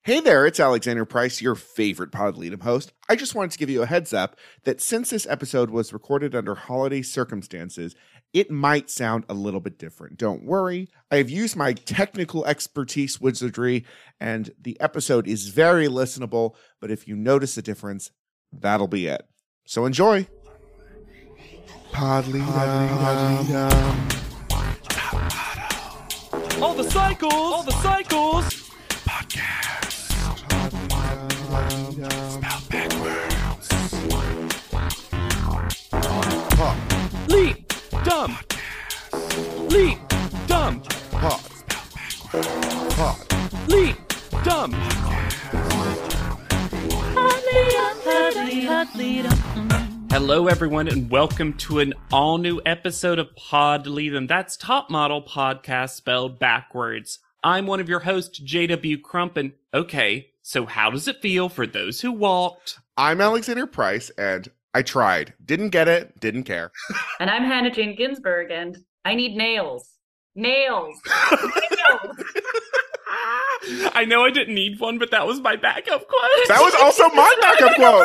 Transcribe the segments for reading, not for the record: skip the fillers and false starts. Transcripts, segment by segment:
Hey there, it's Alexander Price, your favorite Pod Lead'em host. I just wanted to give you a heads up that since this episode was recorded under holiday circumstances, it might sound a little bit different. Don't worry, I have used my technical expertise wizardry, and the episode is very listenable, but if you notice a difference, that'll be it. So enjoy! Pod Lead'em. All the cycles! Podcast. Spelled backwards. Leap, dumb. Leap, dumb. Pod. Leap, dumb. Hello, everyone, and welcome to an all-new episode of Pod Lead'em. That's Top Model Podcast spelled backwards. I'm one of your hosts, J.W. Crump, and okay, so how does it feel for those who walked? I'm Alexander Price, and I tried. Didn't get it, didn't care. And I'm Hannah Jane Ginsburg, and I need nails. Nails! Nails! I know I didn't need one, but that was my backup quote. That was also my backup quote.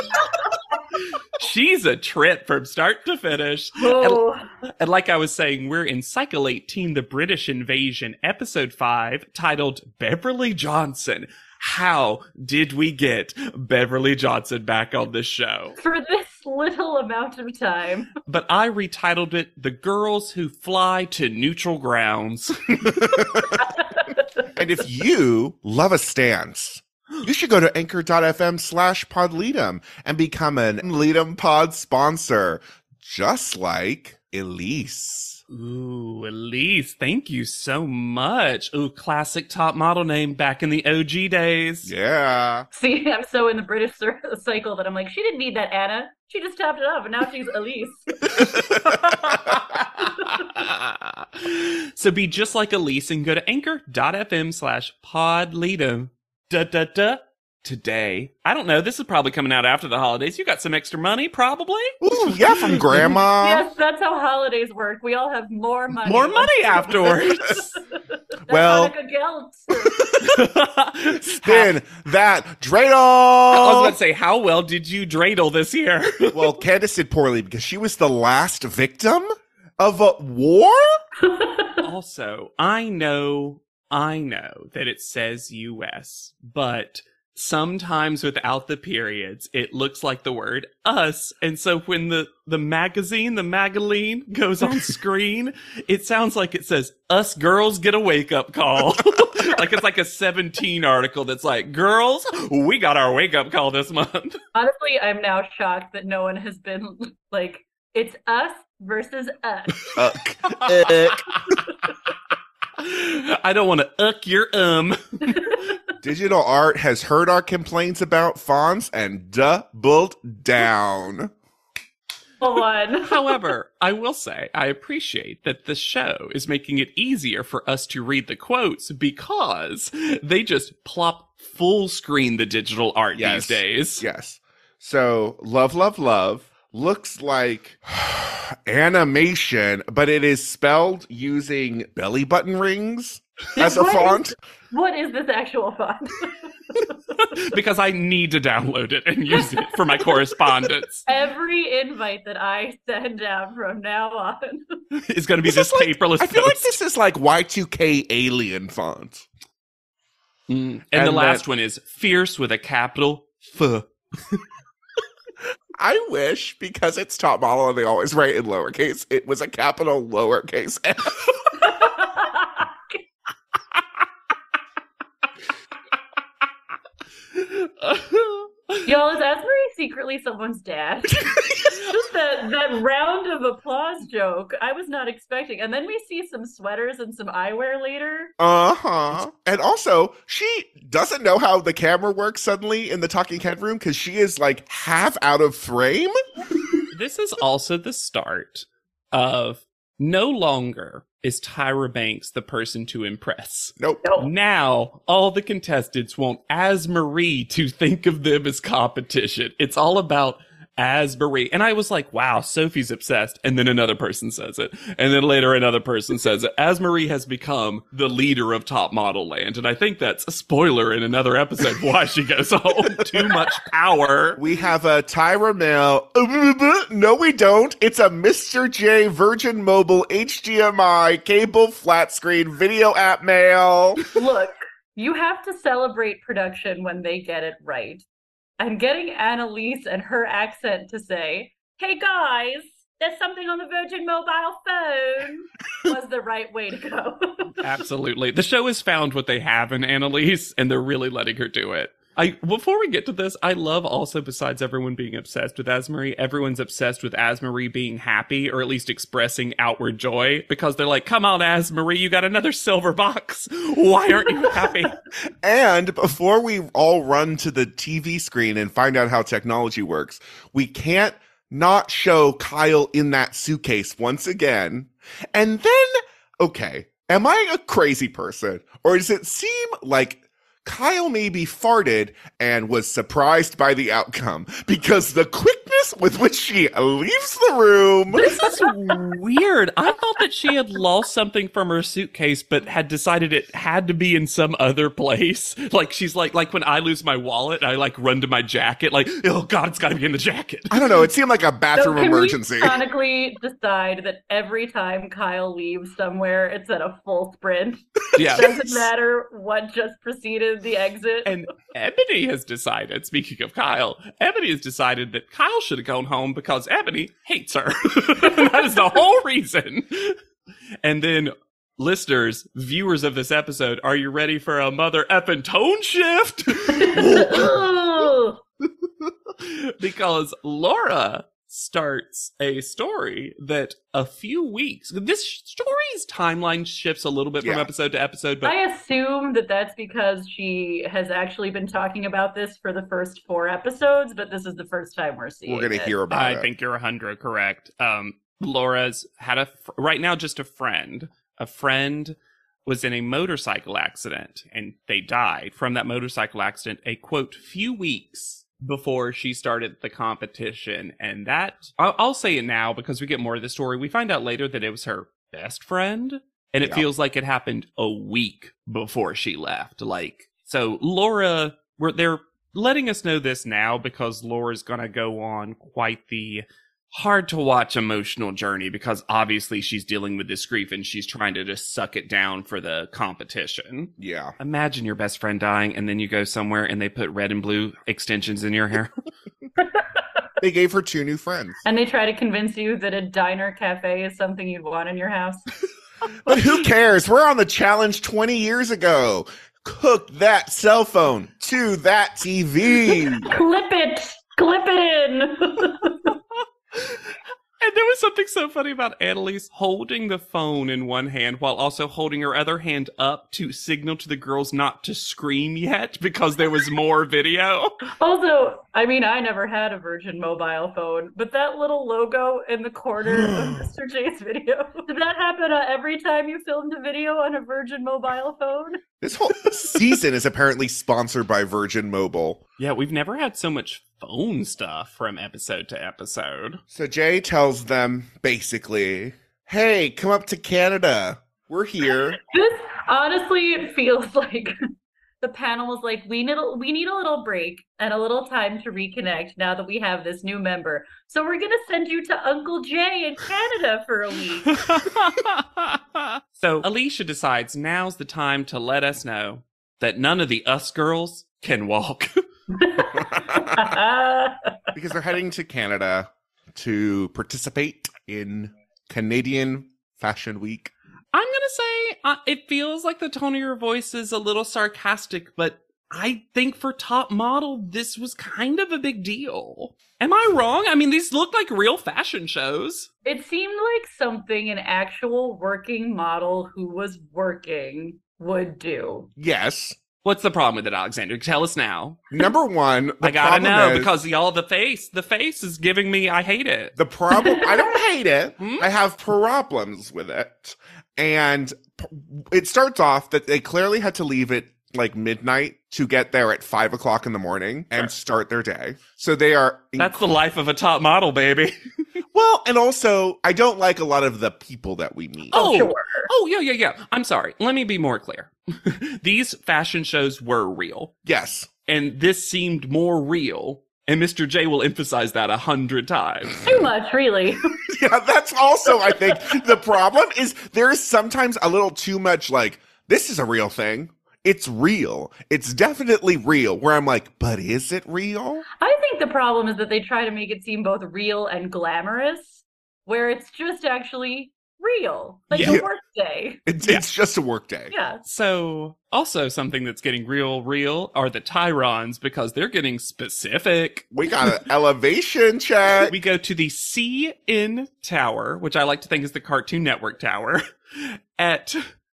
She's a trip from start to finish. Oh. And like I was saying, we're in Cycle 18, The British Invasion, Episode 5, titled Beverly Johnson. How did we get Beverly Johnson back on this show? For this little amount of time. But I retitled it The Girls Who Fly to Neutral Grounds. And if you love a stance, you should go to anchor.fm/podleadem and become an Lead'em Pod sponsor, just like Elise. Ooh, Elise, thank you so much. Ooh, classic top model name back in the OG days. Yeah. See, I'm so in the British cycle that I'm like, she didn't need that Anna. She just tapped it off, and now she's Elise. So be just like Elise and go to anchor.fm/podleadem. Today, I don't know, this is probably coming out after the holidays. You got some extra money, probably? Ooh, yeah, from Grandma. Yes, that's how holidays work. We all have more money. More money afterwards. Well, Geld. spin that dreidel. I was about to say, how well did you dreidel this year? Well, Candace did poorly because she was the last victim of a war? Also, I know that it says US, but sometimes without the periods, it looks like the word us. And so when the Magaline goes on screen, it sounds like it says, us girls get a wake-up call. Like it's like a 17 article that's like, girls, we got our wake-up call this month. Honestly, I'm now shocked that no one has been like, it's us versus us. I don't want to your Digital art has heard our complaints about fonts and doubled down. One. However, I will say I appreciate that the show is making it easier for us to read the quotes because they just plop full screen the digital art these days. Yes. So, love looks like animation, but it is spelled using belly button rings as a font. What is this actual font? Because I need to download it and use it for my correspondence. Every invite that I send out from now on is going to be this paperless I feel post. like this is like Y2K alien font. And the last one is fierce with a capital F. I wish, because it's top model and they always write in lowercase, it was a capital lowercase f. Y'all, is Asbury secretly someone's dad? Just that round of applause joke, I was not expecting. And then we see some sweaters and some eyewear later. Uh-huh. And also, she doesn't know how the camera works suddenly in the talking head room because she is like half out of frame. This is also the start of no longer is Tyra Banks the person to impress. Nope. Now, all the contestants want As Marie to think of them as competition. It's all about as Marie. And I was like, wow, Sophie's obsessed. And then another person says it. And then later another person says it. As Marie has become the leader of Top Model Land. And I think that's a spoiler in another episode why she goes home. Too much power. We have a Tyra Mail. No, we don't. It's a Mr. J Virgin Mobile HDMI cable flat screen video app mail. Look, you have to celebrate production when they get it right. And getting Annalise and her accent to say, hey guys, there's something on the Virgin mobile phone, was the right way to go. Absolutely. The show has found what they have in Annalise, and they're really letting her do it. Before we get to this, I love also, besides everyone being obsessed with Asmarie, everyone's obsessed with Asmarie being happy, or at least expressing outward joy, because they're like, come on, Asmarie, you got another silver box. Why aren't you happy? And before we all run to the TV screen and find out how technology works, we can't not show Kyle in that suitcase once again. And then, okay, am I a crazy person? Or does it seem like Kyle maybe farted and was surprised by the outcome? Because the quickness with which she leaves the room. This is weird. I thought that she had lost something from her suitcase, but had decided it had to be in some other place. Like, she's like when I lose my wallet, I like run to my jacket, like, oh God, it's gotta be in the jacket. I don't know. It seemed like a bathroom emergency. We chronically decide that every time Kyle leaves somewhere, it's at a full sprint. Yeah. Doesn't matter what just preceded the exit. And Ebony has decided, speaking of Kyle, Ebony has decided that Kyle should have gone home because Ebony hates her. That is the whole reason. And then, listeners, viewers of this episode, are you ready for a mother effing tone shift? Because Laura starts a story that a few weeks, this story's timeline shifts a little bit from episode to episode, but I assume that that's because she has actually been talking about this for the first 4 episodes, but this is the first time we're seeing We're going to hear about it. I think you're 100 correct. Laura's had right now just a friend. A friend was in a motorcycle accident and they died from that motorcycle accident a quote few weeks before she started the competition. And that, I'll say it now because we get more of the story. We find out later that it was her best friend, and it feels like it happened a week before she left. Like, so Laura, they're letting us know this now because Laura's gonna go on quite the hard to watch emotional journey because obviously she's dealing with this grief and she's trying to just suck it down for the competition. Yeah. Imagine your best friend dying and then you go somewhere and they put red and blue extensions in your hair. They gave her 2 new friends. And they try to convince you that a diner cafe is something you'd want in your house. But who cares? We're on the challenge 20 years ago. Hook that cell phone to that TV. Clip it in. And there was something so funny about Annalise holding the phone in one hand while also holding her other hand up to signal to the girls not to scream yet because there was more video. Also, I mean, I never had a Virgin mobile phone, but that little logo in the corner of Mr. J's video, did that happen every time you filmed a video on a Virgin mobile phone? This whole season is apparently sponsored by Virgin Mobile. Yeah, we've never had so much phone stuff from episode to episode. So Jay tells them, basically, hey, come up to Canada. We're here. This honestly feels like the panel was like, we need a little break and a little time to reconnect now that we have this new member. So we're going to send you to Uncle Jay in Canada for a week. So Alicia decides now's the time to let us know that none of the us girls can walk. Because they're heading to Canada to participate in Canadian Fashion Week. I'm going to say it feels like the tone of your voice is a little sarcastic, but I think for Top Model, this was kind of a big deal. Am I wrong? I mean, these look like real fashion shows. It seemed like something an actual working model who was working would do. Yes. What's the problem with it, Alexander? Tell us now. Number one, I gotta know because y'all, the face is giving me, I hate it. The problem, I don't hate it. I have problems with it. And it starts off that they clearly had to leave it like midnight to get there at 5 o'clock in the morning and start their day. So they are. That's the life of a top model, baby. Well, and also, I don't like a lot of the people that we meet. Oh, Sure. Oh, yeah. I'm sorry. Let me be more clear. These fashion shows were real. Yes. And this seemed more real. And Mr. J will emphasize that 100 times. Too much, really. Yeah, that's also, I think, the problem is there is sometimes a little too much like, this is a real thing. It's real. It's definitely real. Where I'm like, but is it real? I think the problem is that they try to make it seem both real and glamorous, where it's just actually real. Like Yeah. a work day. It's just a work day. Yeah. So, also something that's getting real are the Tyrons, because they're getting specific. We got an elevation check. We go to the CN Tower, which I like to think is the Cartoon Network Tower, at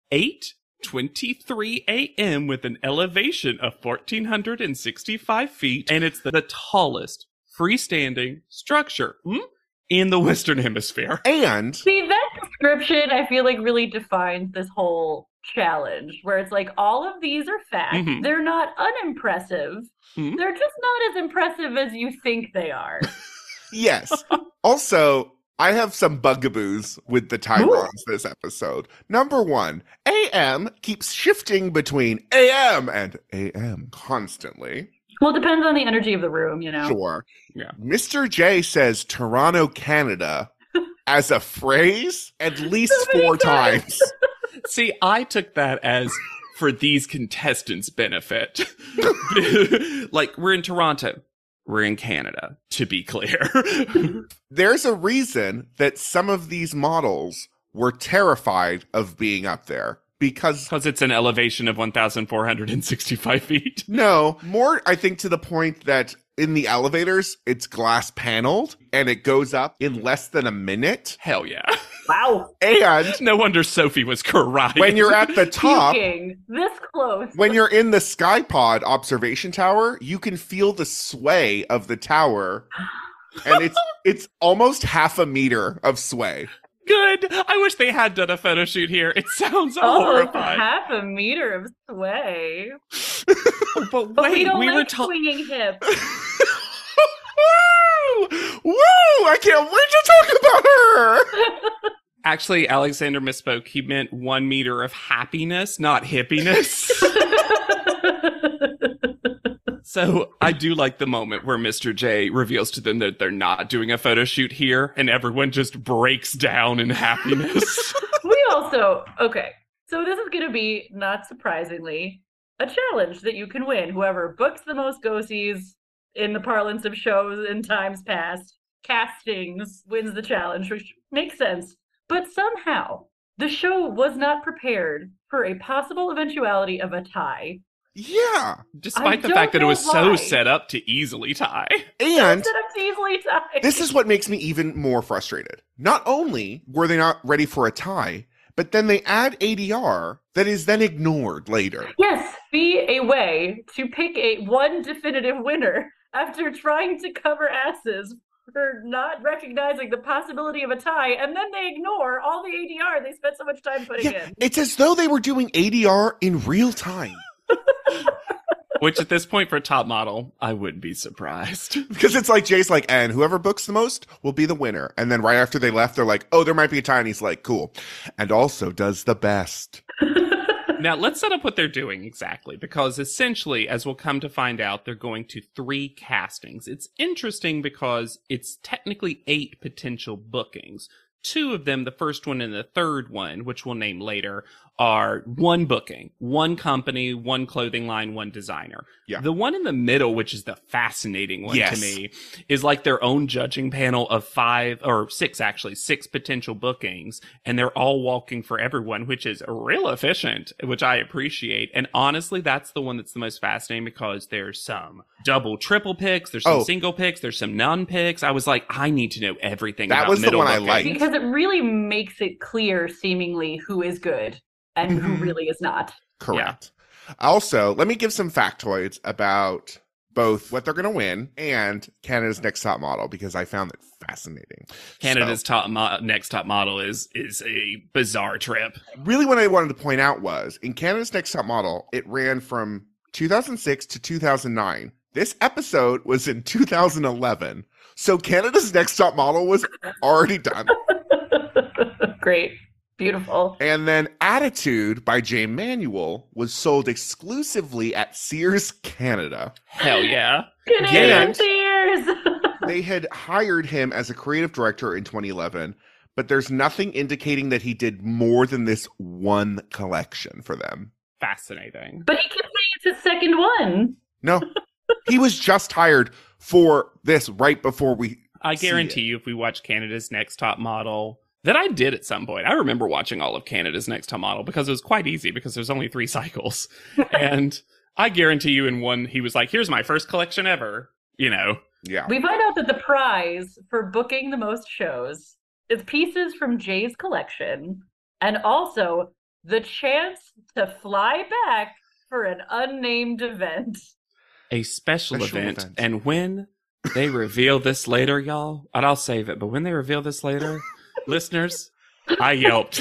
8:23 a.m. with an elevation of 1,465 feet, and it's the tallest freestanding structure in the Western Hemisphere. And See, that description, I feel like, really defines this whole challenge, where it's like all of these are facts. Mhm. They're not unimpressive. Mhm. They're just not as impressive as you think they are. yes. Also, I have some bugaboos with the Tyrons this episode. Number one, AM keeps shifting between AM and AM constantly. Well, it depends on the energy of the room, you know. Sure. Yeah. Mr. J says Toronto, Canada as a phrase at least So many 4 times. See, I took that as for these contestants' benefit. Like, we're in Toronto. We're in Canada, to be clear. There's a reason that some of these models were terrified of being up there because Because it's an elevation of 1,465 feet. no, more I think to the point that in the elevators it's glass paneled and it goes up in less than a minute. Hell yeah. Wow. And No wonder Sophie was crying. when you're at the top, Puking. This close. when you're in the Skypod observation tower, you can feel the sway of the tower. And it's almost half a meter of sway. Good. I wish they had done a photo shoot here. It sounds Oh, horrifying. half a meter of sway. But But we wait, don't we like were talking. swinging hips. Woo! Woo! I can't wait to talk about her. Actually, Alexander misspoke. He meant 1 meter of happiness, not hippiness. So I do like the moment where Mr. J reveals to them that they're not doing a photo shoot here, and everyone just breaks down in happiness. We also, okay, so this is going to be, not surprisingly, a challenge that you can win. Whoever books the most go-sees in the parlance of shows in times past, castings, wins the challenge, which makes sense. But somehow, the show was not prepared for a possible eventuality of a tie. Yeah. Despite the don't fact that it know was so why. set up to easily tie. And Instead of easily tie. this is what makes me even more frustrated. Not only were they not ready for a tie, but then they add ADR that is then ignored later. Yes, be a way to pick one definitive winner after trying to cover asses for not recognizing the possibility of a tie, and then they ignore all the ADR they spent so much time putting Yeah, in. it's as though they were doing ADR in real time. Which at this point for top model, I wouldn't be surprised. Because it's like Jay's like, and whoever books the most will be the winner. And then right after they left, they're like, oh, there might be a tie. And he's like, cool. And also does the best. Now, let's set up what they're doing exactly, because essentially, as we'll come to find out, they're going to 3 castings. It's interesting because it's technically 8 potential bookings. 2 of them, the first one and the third one, which we'll name later, are 1 booking, 1 company, 1 clothing line, 1 designer. Yeah. The one in the middle, which is the fascinating one Yes. to me, is like their own judging panel of 5 or 6, actually, 6 potential bookings, and they're all walking for everyone, which is real efficient, which I appreciate. And honestly, that's the one that's the most fascinating because there's some double, triple picks, there's some single picks, there's some non-picks. I was like, I need to know everything That about was the middle one I bookings. liked. Because it really makes it clear, seemingly, who is good and who Mhm. really is not. Correct. Also, let me give some factoids about both what they're going to win and Canada's Next Top Model because I found it fascinating. Canada's Next Top Model is a bizarre trip. Really what I wanted to point out was in Canada's Next Top Model, it ran from 2006 to 2009. This episode was in 2011. So Canada's Next Top Model was already done. Great. Beautiful. And then Attitude by Jay Manuel was sold exclusively at Sears Canada. Hell yeah. Canadian Sears! They had hired him as a creative director in 2011, but there's nothing indicating that he did more than this one collection for them. Fascinating. But he kept saying it's his second one. No, he was just hired for this right before we I guarantee you if we watch Canada's Next Top Model, that I did at some point. I remember watching all of Canada's Next Top Model because it was quite easy because there's only 3 cycles. And I guarantee you in one, he was like, here's my first collection ever, you know. Yeah. We find out that the prize for booking the most shows is pieces from Jay's collection and also the chance to fly back for an unnamed event. A special event. And when they reveal this later, y'all, and I'll save it, but when they reveal this later, listeners, I yelped.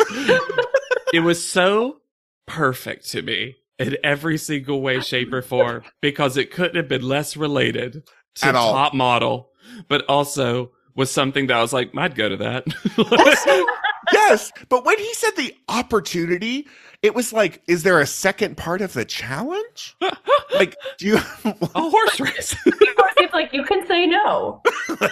It was so perfect to me in every single way, shape, or form because it couldn't have been less related to At all. Top Model, but also was something that I was like, I'd go to that. Also, yes, but when he said the opportunity, it was like, is there a second part of the challenge? Like, do you... A horse race. Of course, it's like you can say no,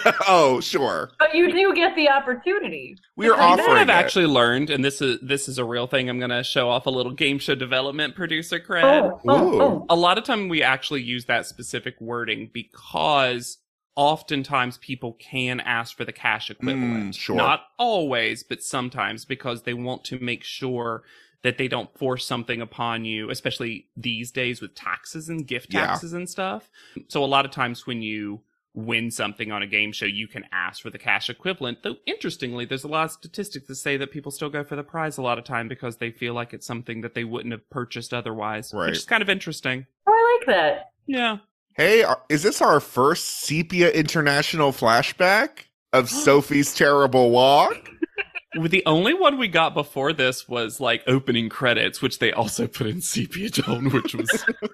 Oh, sure. but you do get the opportunity. We are to come What offering back. I've it. actually learned, and this is a real thing, I'm going to show off a little game show development producer cred. Oh. A lot of time we actually use that specific wording because oftentimes people can ask for the cash equivalent. Sure. Not always, but sometimes because they want to make sure that they don't force something upon you, especially these days with taxes and gift Yeah. taxes and stuff. So a lot of times when you win something on a game show, you can ask for the cash equivalent. Though, interestingly, there's a lot of statistics that say that people still go for the prize a lot of time because they feel like it's something that they wouldn't have purchased otherwise, Right. which is kind of interesting. Oh, I like that. Yeah. Hey, is this our first Sepia International flashback of Sophie's Terrible Walk? The only one we got before this was like opening credits, which they also put in sepia tone, which was.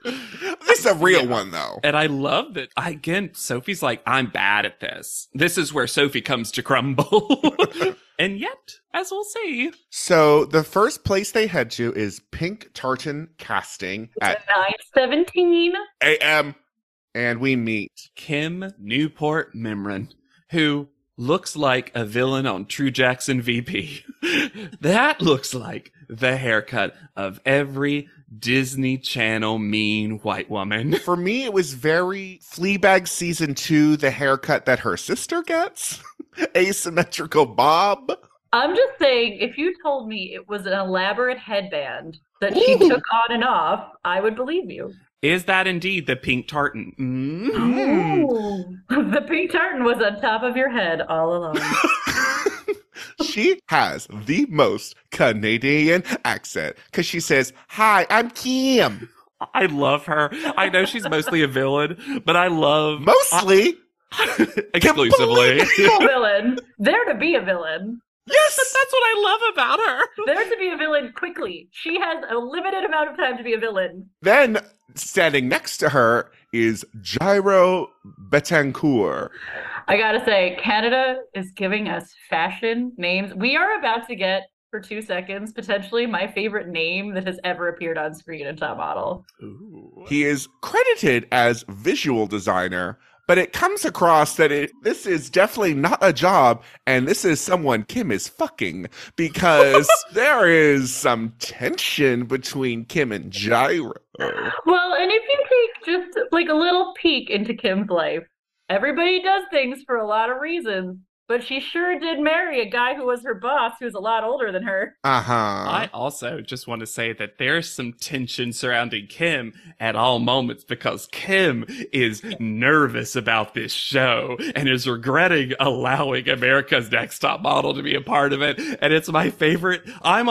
This is a real one, though. And I love that. Again, Sophie's like, I'm bad at this. This is where Sophie comes to crumble. And yet, as we'll see. So the first place they head to is Pink Tartan Casting at 9:17. AM, and we meet. Kim Newport Mimran, who looks like a villain on True Jackson VP. That looks like the haircut of every Disney Channel mean white woman. For me, it was very Fleabag season 2, the haircut that her sister gets. Asymmetrical bob. I'm just saying, if you told me it was an elaborate headband that she took on and off, I would believe you. Is that indeed the pink tartan? Ooh. The pink tartan was on top of your head all along. She has the most Canadian accent because she says, "Hi, I'm Kim." I love her. I know she's mostly a villain, but I love Mostly. exclusively. A villain. There to be a villain. Yes. That's what I love about her. There to be a villain quickly. She has a limited amount of time to be a villain. Then standing next to her is Gyro Betancourt. I gotta say, Canada is giving us fashion names. We are about to get, for 2 seconds, potentially my favorite name that has ever appeared on screen in Top Model. Ooh. He is credited as visual designer, but it comes across that this is definitely not a job, and this is someone Kim is fucking, because there is some tension between Kim and Gyro. Well, and if you take just like a little peek into Kim's life, everybody does things for a lot of reasons, but she sure did marry a guy who was her boss who's a lot older than her. Uh-huh. I also just want to say that there's some tension surrounding Kim at all moments because Kim is nervous about this show and is regretting allowing America's Next Top Model to be a part of it. And it's my favorite. I'm on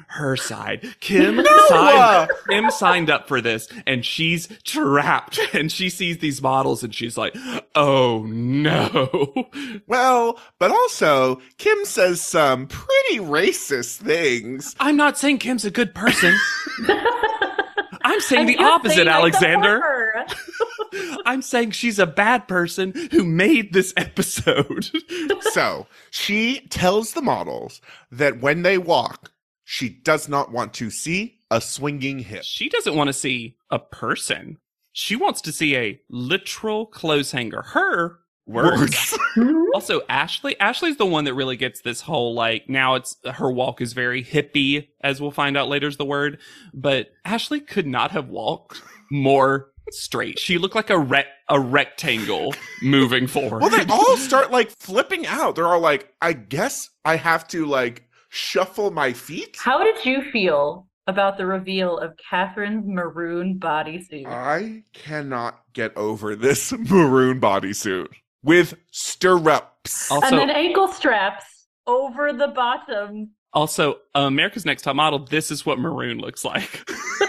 her side. Kim signed up for this, and she's trapped. And she sees these models, and she's like, "Oh no!" Well, but also Kim says some pretty racist things. I'm not saying Kim's a good person. I'm saying And the you're opposite, saying I Alexander. support her. I'm saying she's a bad person who made this episode. So she tells the models that when they walk, she does not want to see a swinging hip. She doesn't want to see a person. She wants to see a literal clothes hanger. Her words. Also, Ashley's the one that really gets this whole, like, now it's her walk is very hippie, as we'll find out later is the word. But Ashley could not have walked more straight. She looked like a rectangle moving forward. Well, they all start like flipping out. They're all like, I guess I have to like shuffle my feet. How did you feel about the reveal of Catherine's maroon bodysuit? I cannot get over this maroon bodysuit with stirrups. Also, And then ankle straps over the bottom. America's Next Top Model, this is what maroon looks like.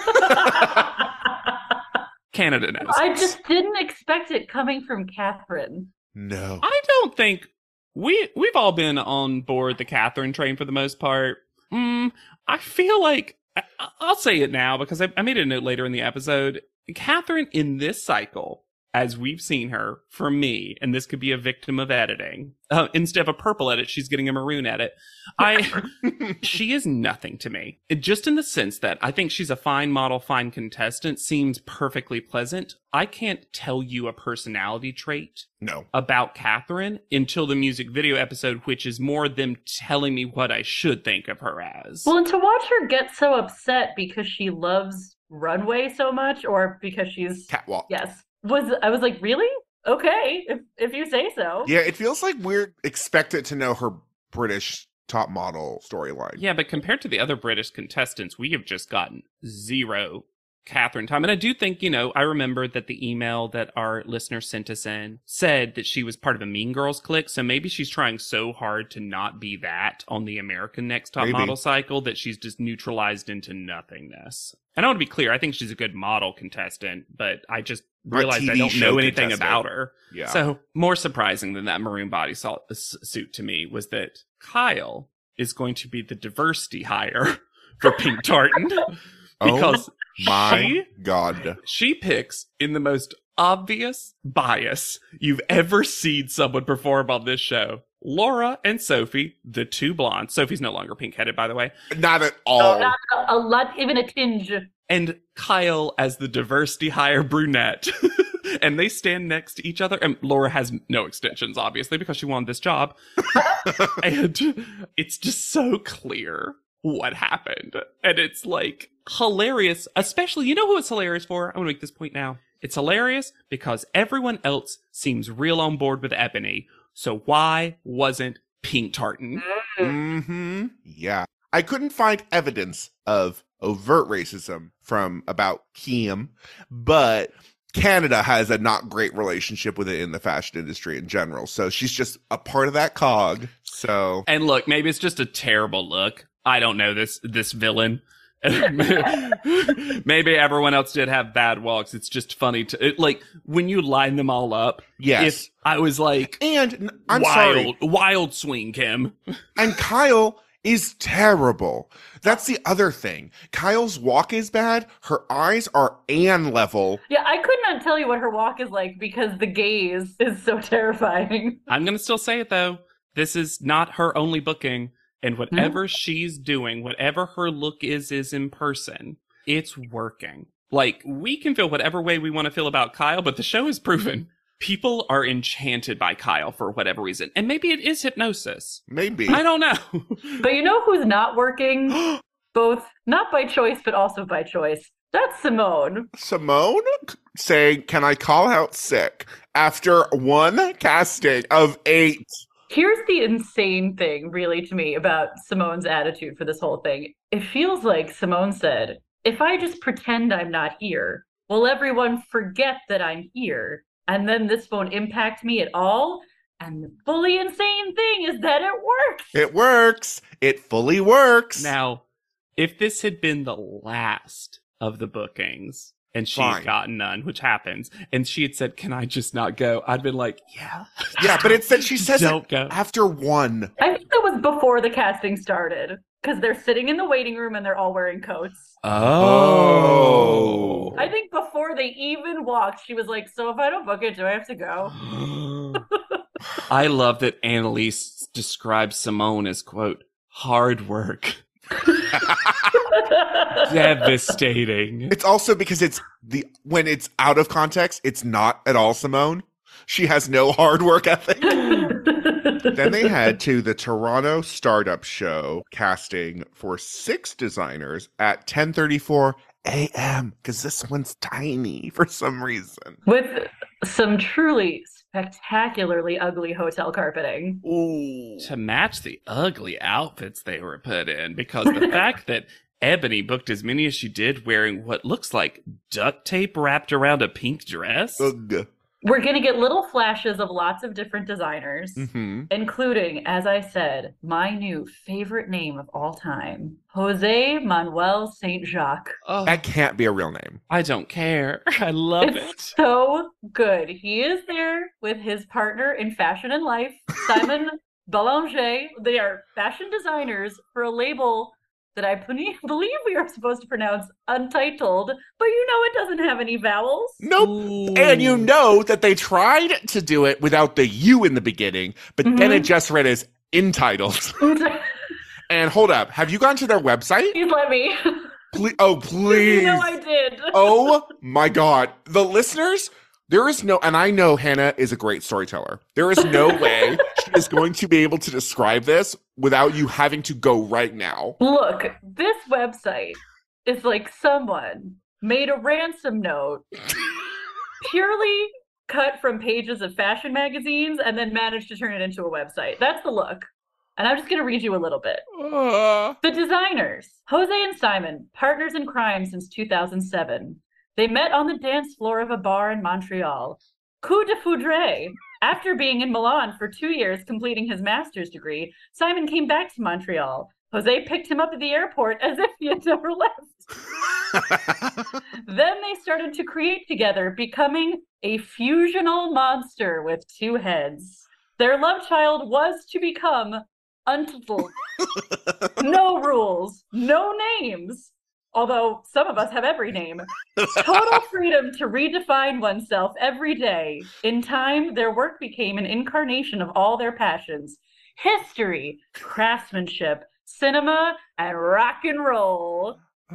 Canada knows. I just didn't expect it coming from Catherine. No. I don't think we've all been on board the Catherine train for the most part. I feel like I'll say it now because I made a note later in the episode. Catherine in this cycle, as we've seen her, for me, and this could be a victim of editing. Instead of a purple edit, she's getting a maroon edit. She is nothing to me. Just in the sense that I think she's a fine model, fine contestant, seems perfectly pleasant. I can't tell you a personality trait No. about Catherine until the music video episode, which is more them telling me what I should think of her as. Well, and to watch her get so upset because she loves runway so much, or because she's Catwalk. yes, I was like, really? Okay, if you say so. Yeah, it feels like we're expected to know her British top model storyline. Yeah, but compared to the other British contestants, we have just gotten zero Catherine time. And I do think, I remember that the email that our listener sent us in said that she was part of a Mean Girls clique. So maybe she's trying so hard to not be that on the American Next Top Model cycle that she's just neutralized into nothingness. And I want to be clear, I think she's a good model contestant, but I just realized I don't know anything about her. Yeah. So more surprising than that maroon bodysuit to me was that Kyle is going to be the diversity hire for Pink Tartan. Because my God. She picks in the most obvious bias you've ever seen someone perform on this show. Laura and Sophie, the two blondes. Sophie's no longer pink-headed, by the way. Not at all. Not a lot, even a tinge. And Kyle as the diversity hire brunette. And they stand next to each other. And Laura has no extensions, obviously, because she wanted this job. And it's just so clear what happened. And it's like hilarious, especially, you know who it's hilarious for? I'm gonna make this point now. It's hilarious because everyone else seems real on board with Ebony. So why wasn't Pink Tartan? Mm-hmm. Yeah. I couldn't find evidence of overt racism from about Kim, but Canada has a not great relationship with it in the fashion industry in general. So she's just a part of that cog. So, and look, maybe it's just a terrible look. I don't know this villain. Maybe everyone else did have bad walks. It's just funny like when you line them all up. Yes. If I was like, and I'm sorry, wild swing, Kim. And Kyle is terrible. That's the other thing. Kyle's walk is bad. Her eyes are Anne level. Yeah, I could not tell you what her walk is like because the gaze is so terrifying. I'm gonna still say it though. This is not her only booking. And whatever she's doing, whatever her look is in person, it's working. Like, we can feel whatever way we want to feel about Kyle, but the show has proven people are enchanted by Kyle for whatever reason. And maybe it is hypnosis. Maybe. I don't know. But you know who's not working? Both, not by choice, but also by choice. That's Simone. Simone saying, can I call out sick after one casting of 8? Here's the insane thing, really, to me about Simone's attitude for this whole thing. It feels like Simone said, if I just pretend I'm not here, will everyone forget that I'm here? And then this won't impact me at all? And the fully insane thing is that it works. It works. It fully works. Now, If this had been the last of the bookings and she Fine. had gotten none, which happens, and she had said, "Can I just not go?" I'd been like, "Yeah." Yeah, but it said she says Don't it go. after one. I think that was before the casting started because they're sitting in the waiting room and they're all wearing coats. Oh. I think before they even walked, she was like, "So if I don't book it, do I have to go?" I love that Annalise describes Simone as, quote, hard work. Devastating. It's also because when it's out of context, it's not at all Simone. She has no hard work ethic. Then they head to the Toronto Startup Show casting for 6 designers at 10:34 a.m. because this one's tiny for some reason. With some truly spectacularly ugly hotel carpeting. Ooh. To match the ugly outfits they were put in, because the fact that Ebony booked as many as she did wearing what looks like duct tape wrapped around a pink dress. Ugh. We're going to get little flashes of lots of different designers, Mm-hmm. including, as I said, my new favorite name of all time, Jose Manuel Saint Jacques. Oh, That can't be a real name. I don't care. I love It's it. so good. He is there with his partner in fashion and life, Simon Belanger. They are fashion designers for a label that I believe we are supposed to pronounce Untitled, but you know it doesn't have any vowels. Nope. Ooh. And you know that they tried to do it without the U in the beginning, but then Mhm. it just read as entitled. And hold up, have you gone to their website? Please let me. Please. You know I did. Oh my God. The listeners, there is no, and I know Hannah is a great storyteller. There is no way she is going to be able to describe this without you having to go right now. Look, this website is like someone made a ransom note purely cut from pages of fashion magazines and then managed to turn it into a website. That's the look. And I'm just going to read you a little bit. The designers, Jose and Simon, partners in crime since 2007. They met on the dance floor of a bar in Montreal. Coup de foudre. After being in Milan for 2 years completing his master's degree, Simon came back to Montreal. Jose picked him up at the airport as if he had never left. Then they started to create together, becoming a fusional monster with 2 heads. Their love child was to become Untitled. No rules, no names. Although some of us have every name. Total freedom to redefine oneself every day. In time, their work became an incarnation of all their passions: history, craftsmanship, cinema, and rock and roll.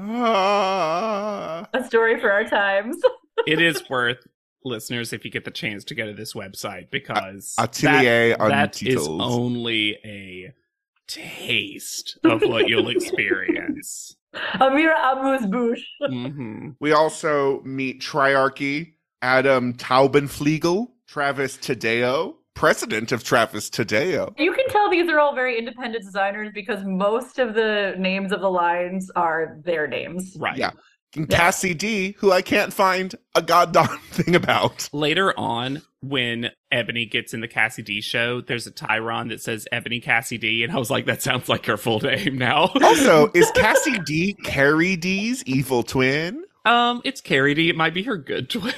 A story for our times. It is worth, listeners, if you get the chance to go to this website, because Atelier that is Untitled. only a taste of what you'll experience. Amira Amuse-Bouche. Mm-hmm. We also meet Triarchy, Adam Taubenfliegel, Travis Tadeo, president of Travis Tadeo. You can tell these are all very independent designers because most of the names of the lines are their names. Right. Yeah. And Cassie D, who I can't find a goddamn thing about. Later on, when Ebony gets in the Cassie D show, there's a Tyron that says Ebony Cassie D, and I was like, that sounds like her full name now. Also, is Cassie D Carrie D's evil twin? It's Carrie D. It might be her good twin.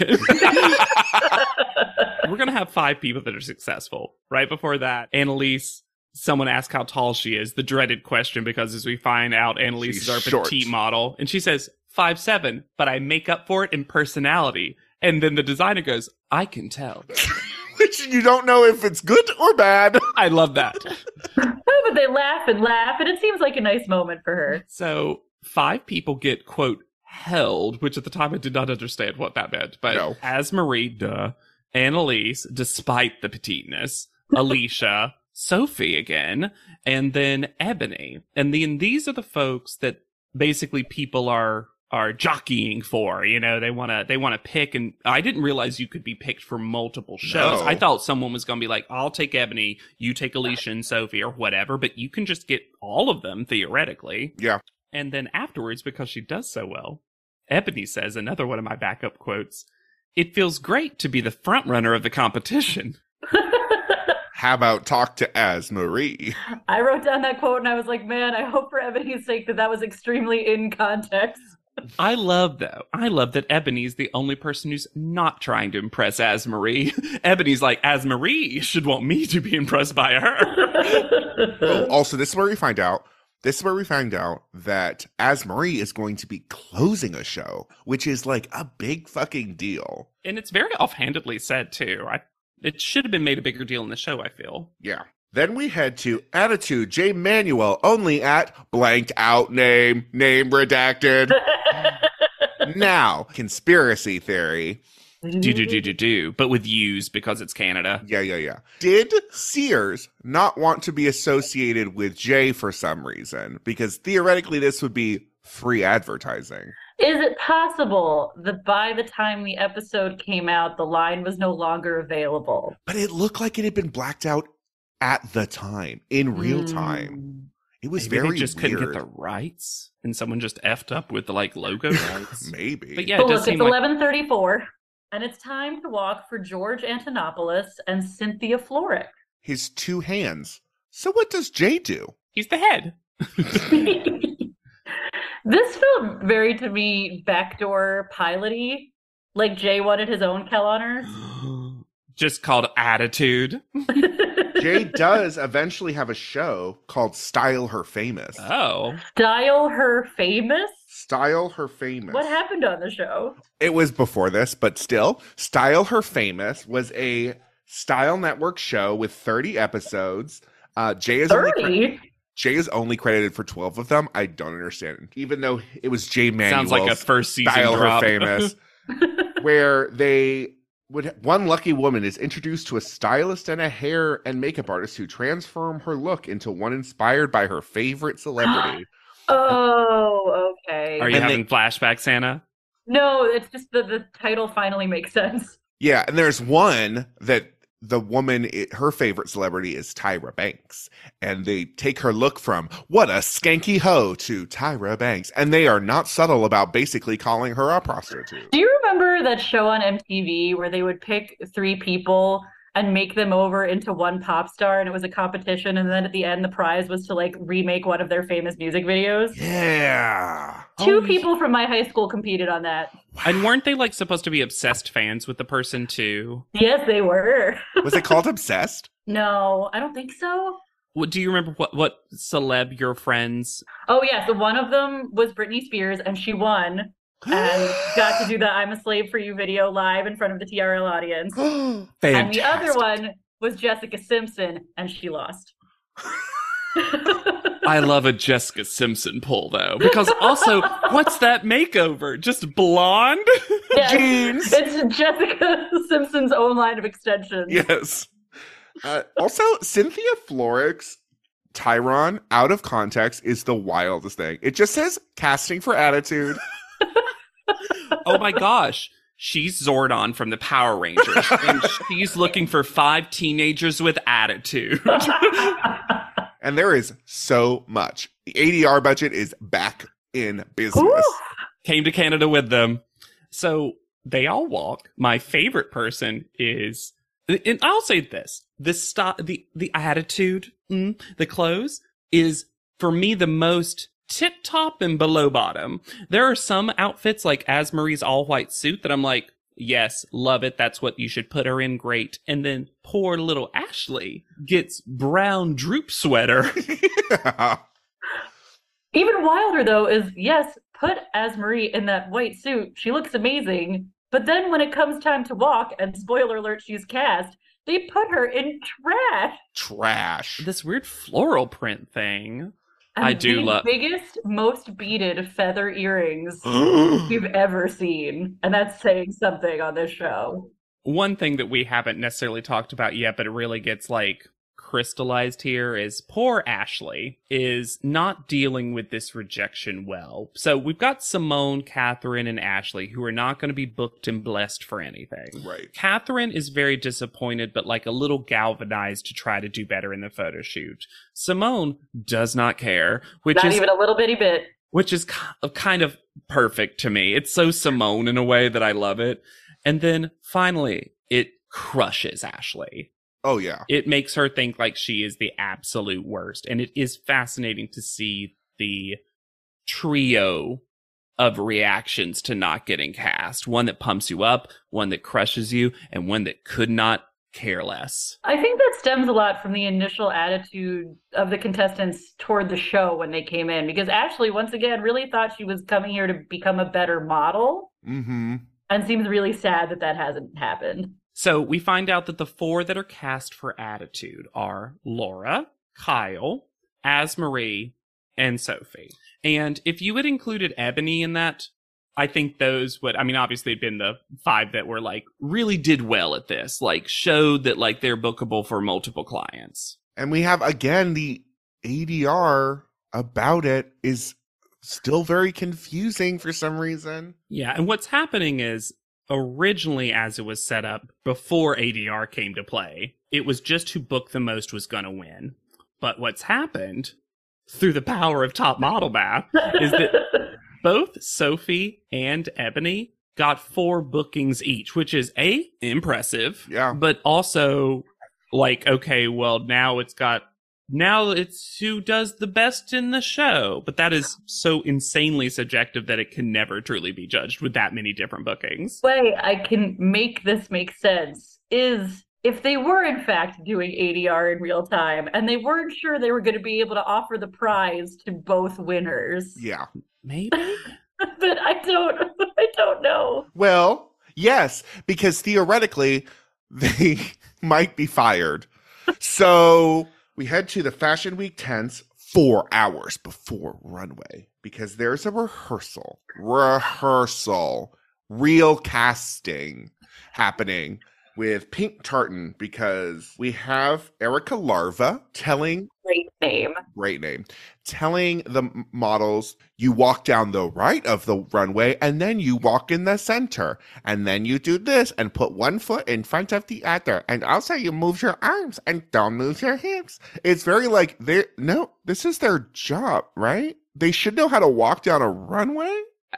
We're gonna have 5 people that are successful. Right before that, Annalise, someone asked how tall she is, the dreaded question, because as we find out, Annalise She's is our short. petite model, and she says 5'7", but I make up for it in personality. And then the designer goes, I can tell. Which you don't know if it's good or bad. I love that. But they laugh, and it seems like a nice moment for her. So 5 people get, quote, held, which at the time I did not understand what that meant. But No. as Marie, Annalise, despite the petiteness, Alicia, Sophie again, and then Ebony. And then these are the folks that basically people are jockeying for, you know, they want to pick. And I didn't realize you could be picked for multiple shows. No. I thought someone was going to be like, I'll take Ebony, you take Alicia and Sophie or whatever, but you can just get all of them theoretically. Yeah. And then afterwards, because she does so well, Ebony says, another one of my backup quotes, it feels great to be the front runner of the competition. How about talk to Asmarie? I wrote down that quote and I was like, man, I hope for Ebony's sake that was extremely in context. I love that Ebony's the only person who's not trying to impress Asmarie. Ebony's like, Asmarie should want me to be impressed by her. Also, this is where we find out that Asmarie is going to be closing a show, which is like a big fucking deal. And it's very offhandedly said, too. It should have been made a bigger deal in the show, I feel. Yeah. Then we head to Attitude J. Manuel, only at blanked out name redacted. Now, conspiracy theory. Do, but with U's because it's Canada. Yeah. Did Sears not want to be associated with Jay for some reason? Because theoretically, this would be free advertising. Is it possible that by the time the episode came out, the line was no longer available? But it looked like it had been blacked out at the time, in real time. It was Maybe very they just weird. couldn't get the rights, and someone just effed up with the logo rights. Maybe. But yeah, But it does look, seem it's like 11:34, and it's time to walk for George Antonopoulos and Cynthia Florrick. His two hands. So what does Jay do? he's the head. This felt very, to me, backdoor pilot-y. Like Jay wanted his own Kel honors. Just called Attitude. Jay does eventually have a show called Style Her Famous. Oh. Style Her Famous? Style Her Famous. What happened on the show? It was before this, but still, Style Her Famous was a Style Network show with 30 episodes. Jay is 30? Jay is only credited for 12 of them. I don't understand. Even though it was Jay Manuel's Sounds like a first season Style drop. Her Famous, where one lucky woman is introduced to a stylist and a hair and makeup artist who transform her look into one inspired by her favorite celebrity. Oh, okay. Are you having flashbacks, Hannah? No, it's just the title finally makes sense. Yeah, and there's one that the woman, her favorite celebrity is Tyra Banks. And they take her look from, what a skanky hoe, to Tyra Banks. And they are not subtle about basically calling her a prostitute. Do you remember that show on MTV where they would pick 3 people and make them over into one pop star, and it was a competition, and then at the end the prize was to remake one of their famous music videos? Yeah. 2 people from my high school competed on that. And weren't they supposed to be obsessed fans with the person too? Yes, they were. Was it called Obsessed? No, I don't think so. Do you remember what celeb your friends? Oh yeah, so one of them was Britney Spears, and she won and got to do the "I'm a Slave for You" video live in front of the TRL audience. Fantastic. And the other one was Jessica Simpson, and she lost. I love a Jessica Simpson pull, though, because also, what's that makeover? Just blonde? Yes, Jeans. it's Jessica Simpson's own line of extensions. Yes. Also, Cynthia Florrick's Tyron, out of context, is the wildest thing. It just says casting for Attitude. Oh my gosh. She's Zordon from the Power Rangers, and she's looking for 5 teenagers with attitude. And there is so much. The ADR budget is back in business. Ooh. Came to Canada with them. So they all walk. My favorite person is, and I'll say this, the attitude, the clothes is for me the most tip top and below bottom. There are some outfits like Asmarie's all white suit that I'm like, yes, love it. That's what you should put her in. Great. And then poor little Ashley gets brown droop sweater. Yeah. Even wilder, though, is yes, put Asmarie in that white suit. She looks amazing. But then when it comes time to walk, and spoiler alert, she's cast, they put her in trash. Trash. This weird floral print thing. And I do the love- biggest, most beaded feather earrings we've ever seen. And that's saying something on this show. One thing that we haven't necessarily talked about yet, but it really gets crystallized here, is poor Ashley is not dealing with this rejection well. So we've got Simone, Catherine, and Ashley who are not going to be booked and blessed for anything. Right. Catherine is very disappointed, but a little galvanized to try to do better in the photo shoot. Simone does not care, which Not is even a little bitty bit. which is kind of perfect to me. It's so Simone in a way that I love it. And then finally, it crushes Ashley. Oh, yeah. It makes her think like she is the absolute worst. And it is fascinating to see the trio of reactions to not getting cast. One that pumps you up, one that crushes you, and one that could not care less. I think that stems a lot from the initial attitude of the contestants toward the show when they came in, because Ashley, once again, really thought she was coming here to become a better model. Mm-hmm. And seems really sad that that hasn't happened. So we find out that the 4 that are cast for attitude are Laura, Kyle, Asmarie, and Sophie. And if you had included Ebony in that, I think those would, I mean, obviously it'd been the 5 that were like, really did well at this, like showed that like they're bookable for multiple clients. And we have, again, the ADR about it is still very confusing for some reason. Yeah, and what's happening is, originally as it was set up before ADR came to play, it was just who booked the most was going to win. But what's happened, through the power of top model math, is that both Sophie and Ebony got 4 bookings each, which is impressive. Yeah. But also like, okay, well now it's who does the best in the show. But that is so insanely subjective that it can never truly be judged with that many different bookings. Way I can make this make sense is if they were in fact doing ADR in real time and they weren't sure they were going to be able to offer the prize to both winners. Yeah. Maybe. But I don't know. Well, yes, because theoretically they might be fired. So we head to the Fashion Week tents 4 hours before runway because there's a rehearsal, real casting happening with Pink Tartan because we have Erica Larva telling great name, telling the models, you walk down the right of the runway and then you walk in the center and then you do this and put one foot in front of the other and also you move your arms and don't move your hips. It's very like, this is their job, right? They should know how to walk down a runway.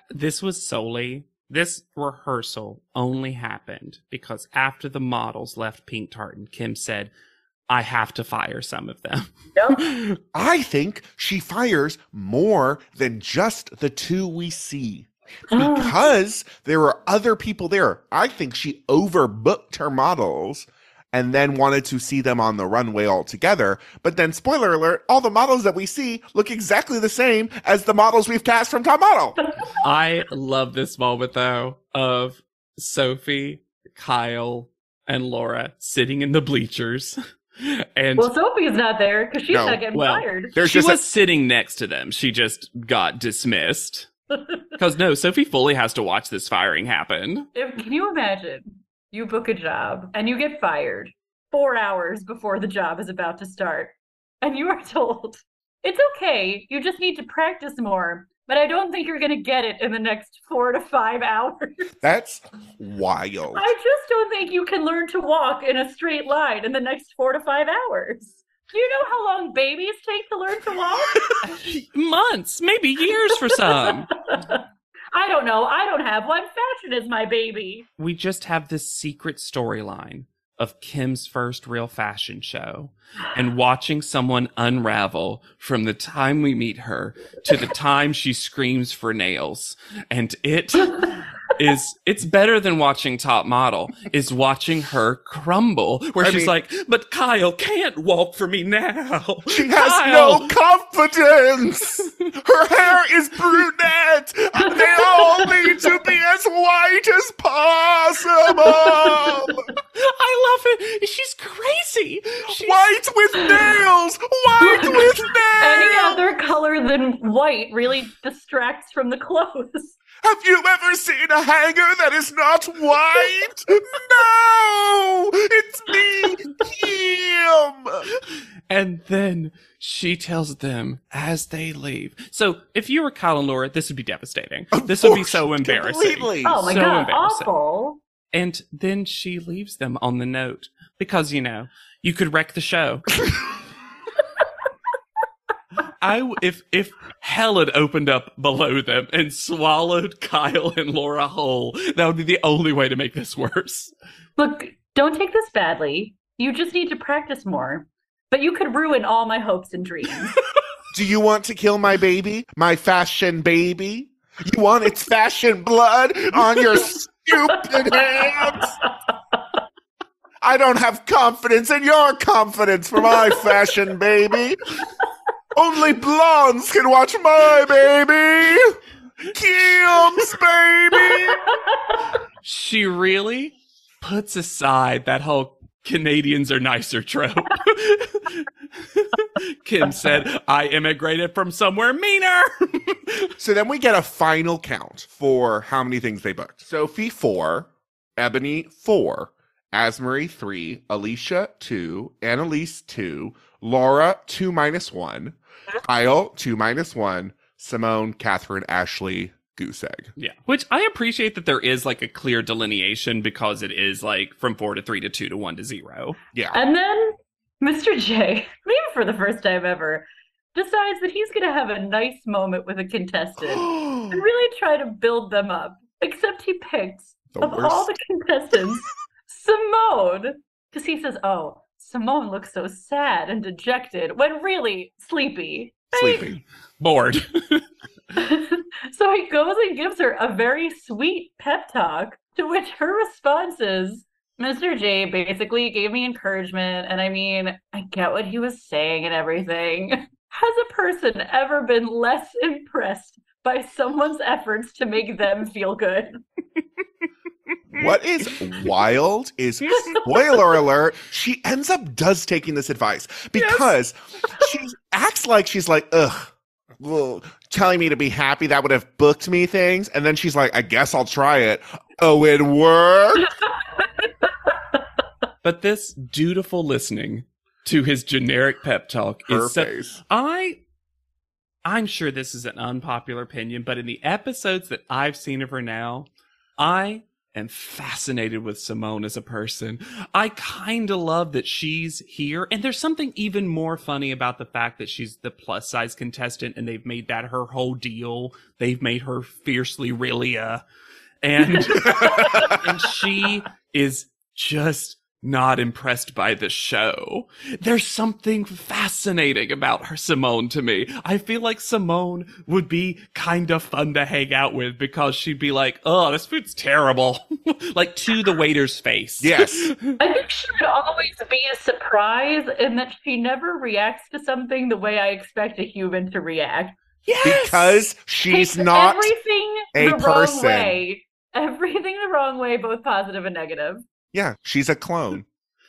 This rehearsal only happened because after the models left Pink Tartan, Kim said, I have to fire some of them. Yep. I think she fires more than just the 2 we see because there are other people there. I think she overbooked her models and then wanted to see them on the runway all together. But then, spoiler alert, all the models that we see look exactly the same as the models we've cast from Top Model. I love this moment, though, of Sophie, Kyle, and Laura sitting in the bleachers. And well, Sophie's not there because she's not getting fired. She was sitting next to them. She just got dismissed. Because no, Sophie fully has to watch this firing happen. Can you imagine? You book a job and you get fired 4 hours before the job is about to start. And you are told, it's okay, you just need to practice more. But I don't think you're going to get it in the next 4 to 5 hours. That's wild. I just don't think you can learn to walk in a straight line in the next 4 to 5 hours. Do you know how long babies take to learn to walk? Months, maybe years for some. I don't know. I don't have one. Fashion is my baby. We just have this secret storyline of Kim's first real fashion show and watching someone unravel from the time we meet her to the time she screams for nails. And it's better than watching Top Model, is watching her crumble, where she's like, but Kyle can't walk for me now. She has no confidence. Her hair is brunette. They all need to be as white as possible. I love it. She's crazy. White with nails. White with nails. Any other color than white really distracts from the clothes. Have you ever seen a hanger that is not white? No! It's me, Kim! And then she tells them as they leave. So if you were Kyle and Laura, this would be devastating. This would be so embarrassing. Completely. Oh my God, awful. And then she leaves them on the note because, you could wreck the show. If hell had opened up below them and swallowed Kyle and Laura whole, that would be the only way to make this worse. Look, don't take this badly. You just need to practice more. But you could ruin all my hopes and dreams. Do you want to kill my baby? My fashion baby? You want its fashion blood on your stupid hands? I don't have confidence in your confidence for my fashion baby. Only blondes can watch my baby. Kim's baby. She really puts aside that whole Canadians are nicer trope. Kim said, I immigrated from somewhere meaner. So then we get a final count for how many things they booked. Sophie 4, Ebony 4, Asmarie 3, Alicia 2, Annalise 2, Laura 2 minus 1, Kyle 2 minus 1, Simone, Catherine, Ashley, goose egg. Yeah. Which I appreciate that there is like a clear delineation because it is like from 4 to 3 to 2 to 1 to 0. Yeah. And then Mr. J, maybe for the first time ever, decides that he's going to have a nice moment with a contestant and really try to build them up. Except he picks, of all the contestants, Simone. Because he says, oh, Simone looks so sad and dejected, when really sleepy. Right? Sleepy. Bored. So he goes and gives her a very sweet pep talk, to which her response is, Mr. J basically gave me encouragement, and I mean, I get what he was saying and everything. Has a person ever been less impressed by someone's efforts to make them feel good? What is wild is, spoiler alert, she ends up taking this advice because she acts like she's like, ugh, well, telling me to be happy, that would have booked me things. And then she's like, I guess I'll try it. Oh, it worked? But this dutiful listening to his generic pep talk Her face. I'm sure this is an unpopular opinion, but in the episodes that I've seen of her now, I am fascinated with Simone as a person. I kind of love that she's here, and there's something even more funny about the fact that she's the plus size contestant, and they've made that her whole deal. They've made her fiercely Rilia, and and she is just not impressed by the show. There's something fascinating about her, Simone, to me. I feel like Simone would be kind of fun to hang out with because she'd be like, oh, this food's terrible. Like to the waiter's face. Yes. I think she would always be a surprise in that she never reacts to something the way I expect a human to react. Yes! Because she's Takes not everything a the person. wrong way. Everything the wrong way, both positive and negative. Yeah, she's a clone.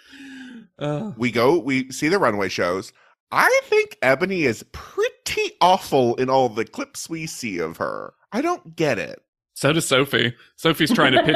Uh, We see the runway shows. I think Ebony is pretty awful in all the clips we see of her. I don't get it. so does Sophie. Sophie's trying to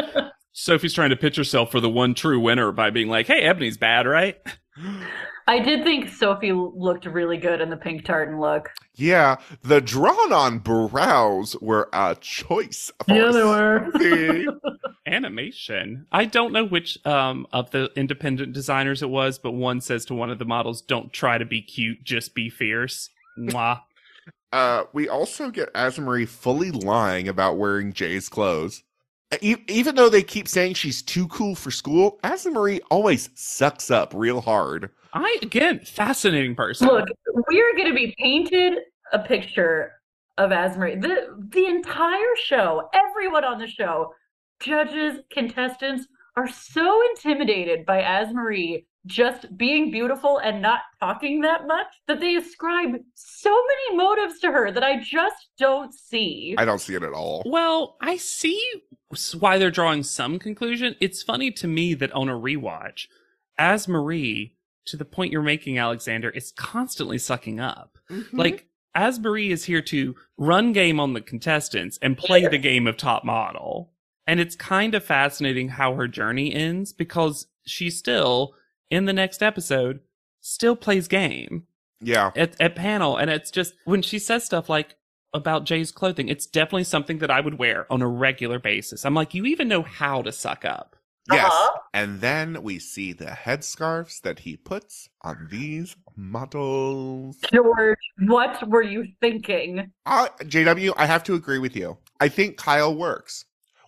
pitch herself for the one true winner by being like, hey, Ebony's bad, right? I did think Sophie looked really good in the pink tartan look. Yeah, the drawn-on brows were a choice for Sophie. Animation. I don't know which of the independent designers it was, but one says to one of the models, don't try to be cute, just be fierce. Mwah. We also get Asmarie fully lying about wearing Jay's clothes. Even though they keep saying she's too cool for school, Asmarie always sucks up real hard. Again, fascinating person. Look, we're going to be painted a picture of Asmarie. The entire show, everyone on the show, judges, contestants, are so intimidated by Asmarie just being beautiful and not talking that much that they ascribe so many motives to her that I just don't see. I don't see it at all. Well, I see why they're drawing some conclusion. It's funny to me that on a rewatch, Asmarie, to the point you're making, Alexander, is constantly sucking up. Mm-hmm. Like, Asmarie is here to run game on the contestants and play the game of top model. And it's kind of fascinating how her journey ends because she still, in the next episode, still plays game. Yeah. At panel. And it's just, when she says stuff like about Jay's clothing, it's definitely something that I would wear on a regular basis. I'm like, you even know how to suck up. Yes. Uh-huh. And then we see the headscarves that he puts on these models. George, what were you thinking? JW, I have to agree with you. I think Kyle works.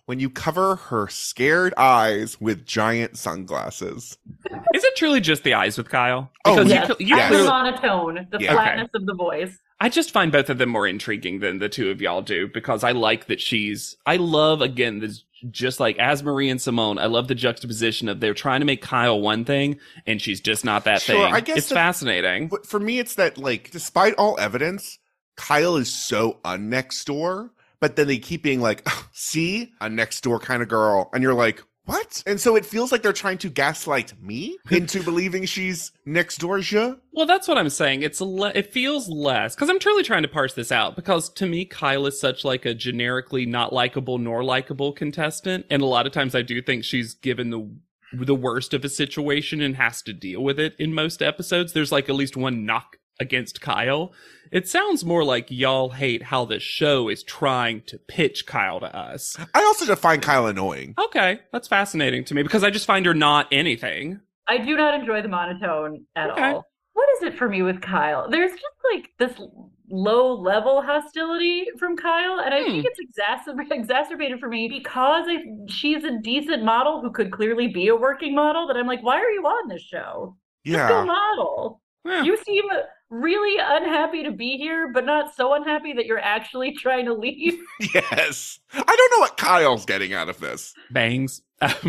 when you cover her scared eyes with giant sunglasses. Is it truly just the eyes with Kyle? Oh, Because Yes. you And the clearly- monotone, the Yeah. flatness of the voice. I just find both of them more intriguing than the two of y'all do, because I like that I love, again, this, just like as Marie and Simone, I love the juxtaposition of they're trying to make Kyle one thing and she's just not that Sure, thing. I guess it's the- fascinating. But for me, it's that, like, despite all evidence, Kyle is so un-next door, but then they keep being like, see, a next door kind of girl. And you're like, what? And so it feels like they're trying to gaslight me into believing she's next door. Well, that's what I'm saying. It feels less, because I'm truly trying to parse this out, because to me, Kyle is such like a generically not likable nor likable contestant. And a lot of times I do think she's given the worst of a situation and has to deal with it in most episodes. There's like at least one knock against Kyle. It sounds more like y'all hate how the show is trying to pitch Kyle to us. I also just find Kyle annoying. Okay, that's fascinating to me, because I just find her not anything. I do not enjoy the monotone at Okay. all. What is it for me with Kyle? There's just like this low level hostility from Kyle, and I think it's exacerbated for me because she's a decent model who could clearly be a working model. That I'm like, why are you on this show? Just go Yeah. model. Yeah. You seem really unhappy to be here, but not so unhappy that you're actually trying to leave. Yes. I don't know what Kyle's getting out of this. Bangs.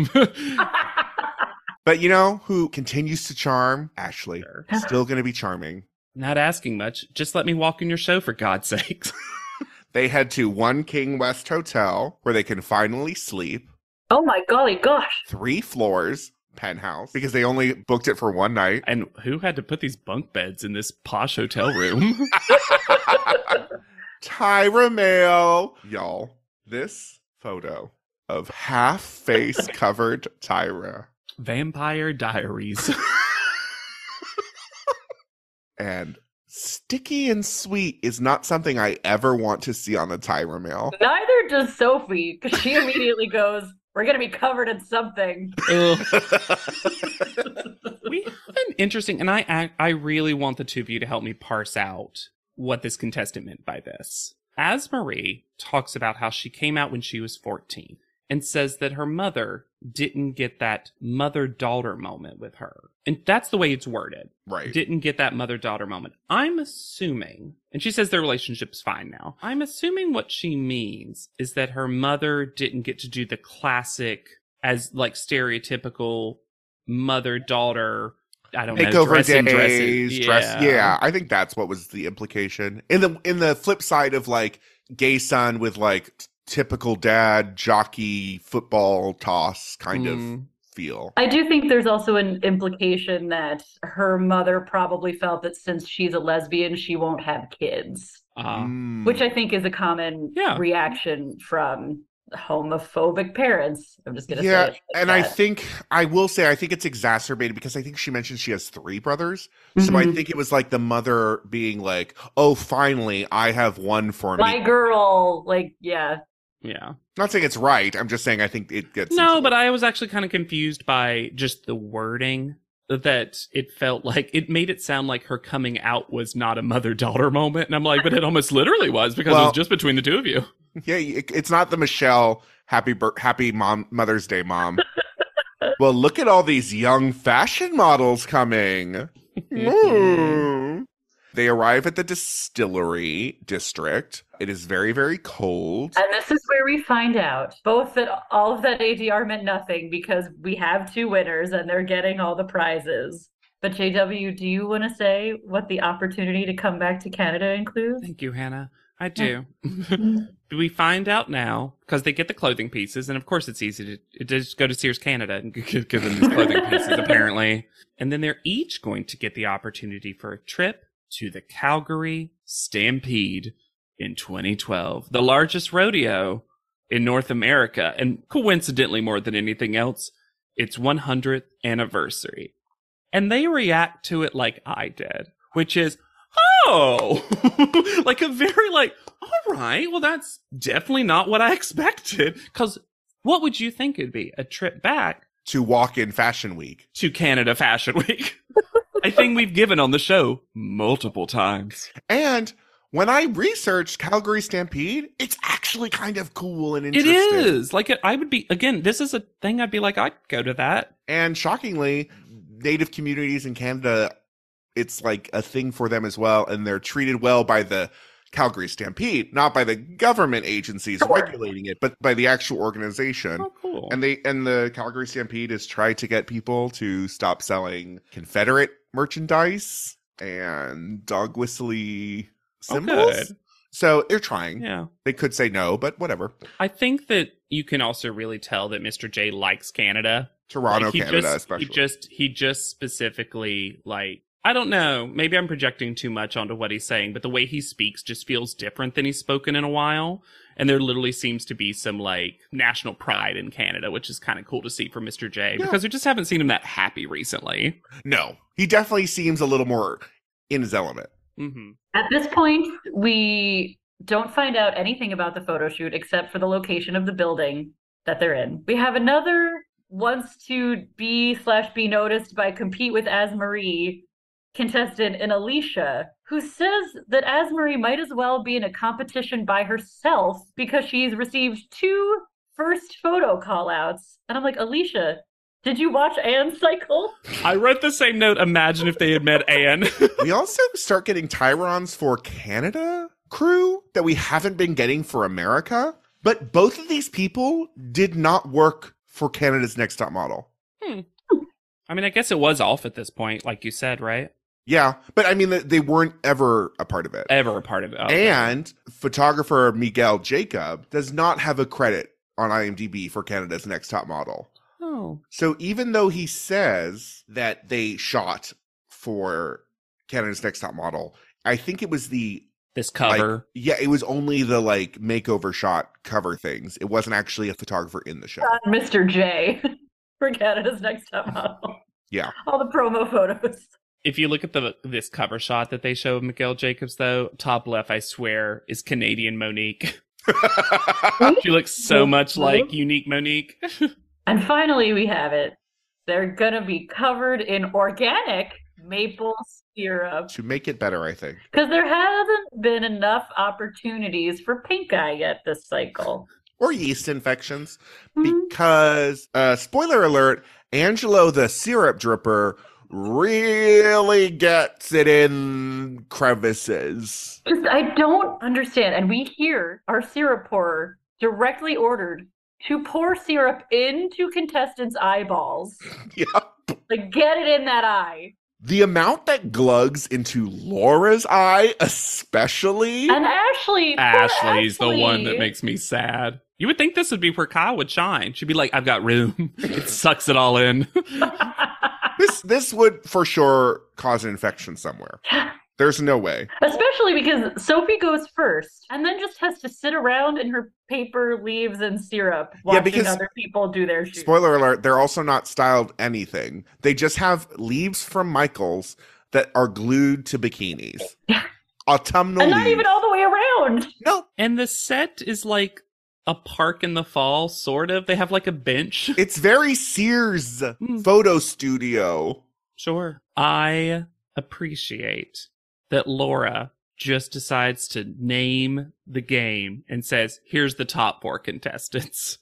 But you know who continues to charm? Ashley. Sure. Still going to be charming. Not asking much. Just let me walk in your show, for God's sakes. They head to One King West Hotel where they can finally sleep. Oh my golly gosh. 3 floors, penthouse, because they only booked it for one night. And who had to put these bunk beds in this posh hotel room? Tyra Mail. Y'all, this photo of half-face covered Tyra. Vampire Diaries. And sticky and sweet is not something I ever want to see on the Tyra Mail. Neither does Sophie, because she immediately goes, "We're going to be covered in something." Ugh. We have an interesting, and I really want the two of you to help me parse out what this contestant meant by this. As Marie talks about how she came out when she was 14 and says that her mother didn't get that mother-daughter moment with her. And that's the way it's worded. Right. Didn't get that mother-daughter moment. I'm assuming, and she says their relationship's fine now. I'm assuming what she means is that her mother didn't get to do the classic, as like stereotypical mother-daughter, I don't know, Makeover dress days, dresses. yeah. I think that's what was the implication. In the flip side of like gay son with like typical dad jockey football toss kind of feel. I do think there's also an implication that her mother probably felt that since she's a lesbian, she won't have kids, which I think is a common reaction from homophobic parents. I'm just going to say it. And I think it's exacerbated because I think she mentioned she has 3 brothers. So I think it was like the mother being like, oh, finally, I have one for my me. girl, like, yeah. Yeah. Not saying it's right. I'm just saying I think it gets No, but I was actually kind of confused by just the wording, that it felt like it made it sound like her coming out was not a mother-daughter moment. And I'm like, but it almost literally was, because it was just between the two of you. Yeah, it's not the Michelle happy Mother's Day mom. Well, look at all these young fashion models coming. They arrive at the distillery district. It is very, very cold. And this is where we find out both that all of that ADR meant nothing because we have 2 winners and they're getting all the prizes. But JW, do you want to say what the opportunity to come back to Canada includes? Thank you, Hannah. I do. We find out now, because they get the clothing pieces, and of course it's easy to just go to Sears Canada and give them these clothing pieces, apparently. And then they're each going to get the opportunity for a trip to the Calgary Stampede in 2012, the largest rodeo in North America, and coincidentally more than anything else, its 100th anniversary. And they react to it like I did, which is, oh, like a very like, all right, well, that's definitely not what I expected. Because what would you think it'd be? A trip back To walk in Fashion Week. to Canada Fashion Week. A thing we've given on the show multiple times. And when I researched Calgary Stampede, it's actually kind of cool and It interesting. is. Like, I would be, again, this is a thing I'd be like, I'd go to that. And shockingly, Native communities in Canada, it's like a thing for them as well. And they're treated well by the Calgary Stampede, not by the government agencies regulating it, but by the actual organization. Oh, cool. And the Calgary Stampede has tried to get people to stop selling Confederate merchandise and dog whistly symbols. Good. So they're trying. Yeah. They could say no, but whatever. I think that you can also really tell that Mr. J likes Canada. Toronto, Like, Canada, especially. He just specifically, like, I don't know, maybe I'm projecting too much onto what he's saying, but the way he speaks just feels different than he's spoken in a while. And there literally seems to be some, like, national pride in Canada, which is kind of cool to see from Mr. J, because we just haven't seen him that happy recently. No, he definitely seems a little more in his element. Mm-hmm. At this point, we don't find out anything about the photo shoot except for the location of the building that they're in. We have another wants to be noticed by compete with Asmarie contestant in Alicia, who says that Asmarie might as well be in a competition by herself because she's received 2 first photo call-outs. And I'm like, Alicia, did you watch Anne's cycle? I wrote the same note. Imagine if they had met Anne. We also start getting Tyrons for Canada crew that we haven't been getting for America. But both of these people did not work for Canada's Next Top Model. I mean, I guess it was off at this point, like you said, right? Yeah, but I mean, they weren't ever a part of it. Ever a part of it. Okay. And photographer Miguel Jacob does not have a credit on IMDb for Canada's Next Top Model. Oh. So even though he says that they shot for Canada's Next Top Model, I think it was This cover. it was only the like makeover shot cover things. It wasn't actually a photographer in the show. Mr. J for Canada's Next Top Model. Yeah. All the promo photos. If you look at this cover shot that they show of Miguel Jacobs, though, top left, I swear, is Canadian Monique. She looks so much like Unique Monique. And finally, we have it. They're going to be covered in organic maple syrup. To make it better, I think. Because there hasn't been enough opportunities for pink eye yet this cycle. Or yeast infections. Because, spoiler alert, Angelo the syrup dripper really gets it in crevices. Just, I don't understand. And we hear our syrup pourer directly ordered to pour syrup into contestants' eyeballs. Yep. Like, get it in that eye. The amount that glugs into Laura's eye, especially. And Ashley. poor Ashley's the Ashley. one that makes me sad. You would think this would be where Kyle would shine. She'd be like, I've got room. It sucks it all in. This would for sure cause an infection somewhere. There's no way. Especially because Sophie goes first and then just has to sit around in her paper, leaves, and syrup watching because- other people do their shoot. Spoiler alert, they're also not styled anything. They just have leaves from Michael's that are glued to bikinis. Autumnal And not leaves. even all the way around. No, And the set is like a park in the fall, sort of. They have like a bench. it's very Sears photo studio. Sure. I appreciate that Laura just decides to name the game and says, here's the top 4 contestants.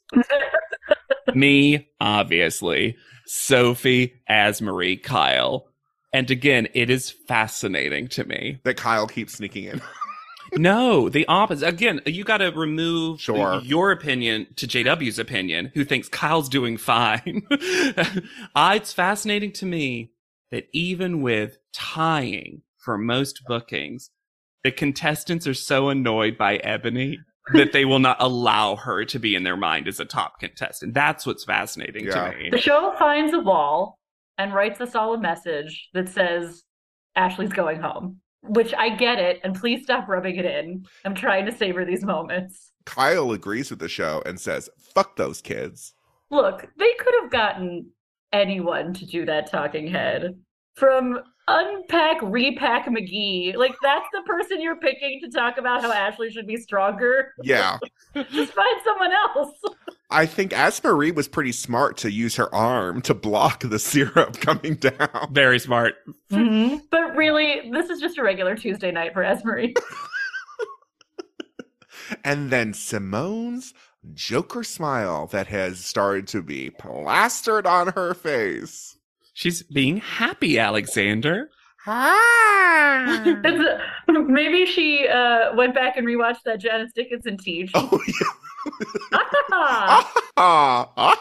Me, obviously. Sophie, Asmarie, Kyle. And again, it is fascinating to me. That Kyle keeps sneaking in. No, the opposite. Again, you got to remove Sure. your opinion to JW's opinion, who thinks Kyle's doing fine. It's fascinating to me that even with tying for most bookings, the contestants are so annoyed by Ebony that they will not allow her to be in their mind as a top contestant. That's what's fascinating Yeah. to me. The show finds a wall and writes us all a message that says, Ashley's going home. Which I get it, and please stop rubbing it in. I'm trying to savor these moments. Kyle agrees with the show and says, fuck those kids. Look, they could have gotten anyone to do that talking head. From Unpack, Repack McGee. Like, that's the person you're picking to talk about how Ashley should be stronger. Yeah. Just find someone else. I think Asmarie was pretty smart to use her arm to block the syrup coming down. Very smart. But really, this is just a regular Tuesday night for Esmery. And then Simone's Joker smile that has started to be plastered on her face. She's being happy, Alexander. Maybe she went back and rewatched that Janice Dickinson teach. Oh, Ah! yeah.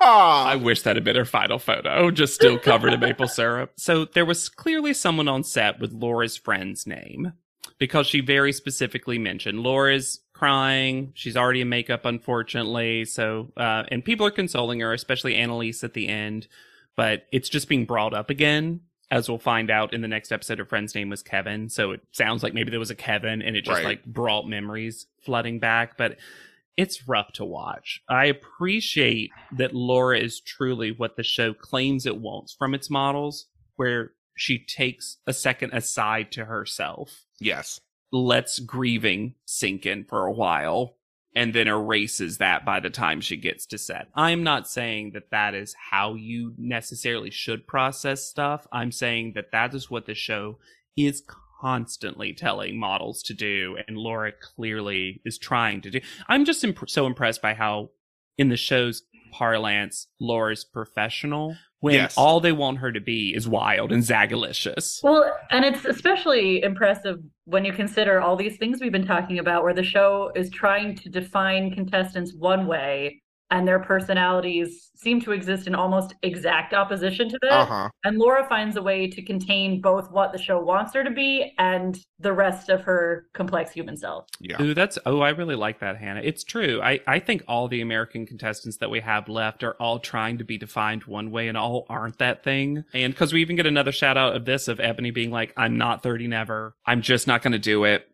I wish that had been her final photo, just still covered in maple syrup. So there was clearly someone on set with Laura's friend's name, because she very specifically mentioned Laura's crying. She's already in makeup, unfortunately. So, and people are consoling her, especially Annalise at the end. But it's just being brought up again, as we'll find out in the next episode. Her friend's name was Kevin. So it sounds like maybe there was a Kevin and it just like brought memories flooding back. But it's rough to watch. I appreciate that Laura is truly what the show claims it wants from its models, where she takes a second aside to herself. Yes. Lets grieving sink in for a while, and then erases that by the time she gets to set. I'm not saying that that is how you necessarily should process stuff. I'm saying that that is what the show is constantly telling models to do, and Laura clearly is trying to do. I'm just so impressed by how, in the show's parlance, Laura's professional, when all they want her to be is wild and zagalicious. Well, and it's especially impressive when you consider all these things we've been talking about, where the show is trying to define contestants one way, and their personalities seem to exist in almost exact opposition to that. And Laura finds a way to contain both what the show wants her to be and the rest of her complex human self. Yeah. Ooh, I really like that, Hannah. It's true. I think all the American contestants that we have left are all trying to be defined one way, and all aren't that thing. And because we even get another shout out of this, of Ebony being like, I'm not 30 never. I'm just not going to do it.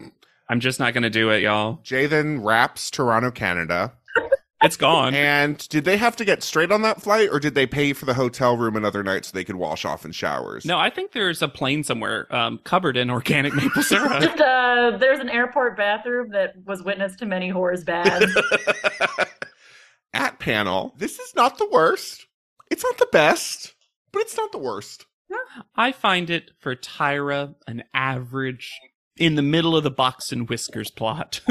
I'm just not going to do it, y'all. Jay then wraps Toronto, Canada. It's gone. And did they have to get straight on that flight, or did they pay for the hotel room another night so they could wash off in showers? No, I think there's a plane somewhere covered in organic maple syrup. Just there's an airport bathroom that was witness to many whores' baths. At panel, this is not the worst. It's not the best, but it's not the worst. I find it, for Tyra, an average, in the middle of the box and whiskers plot.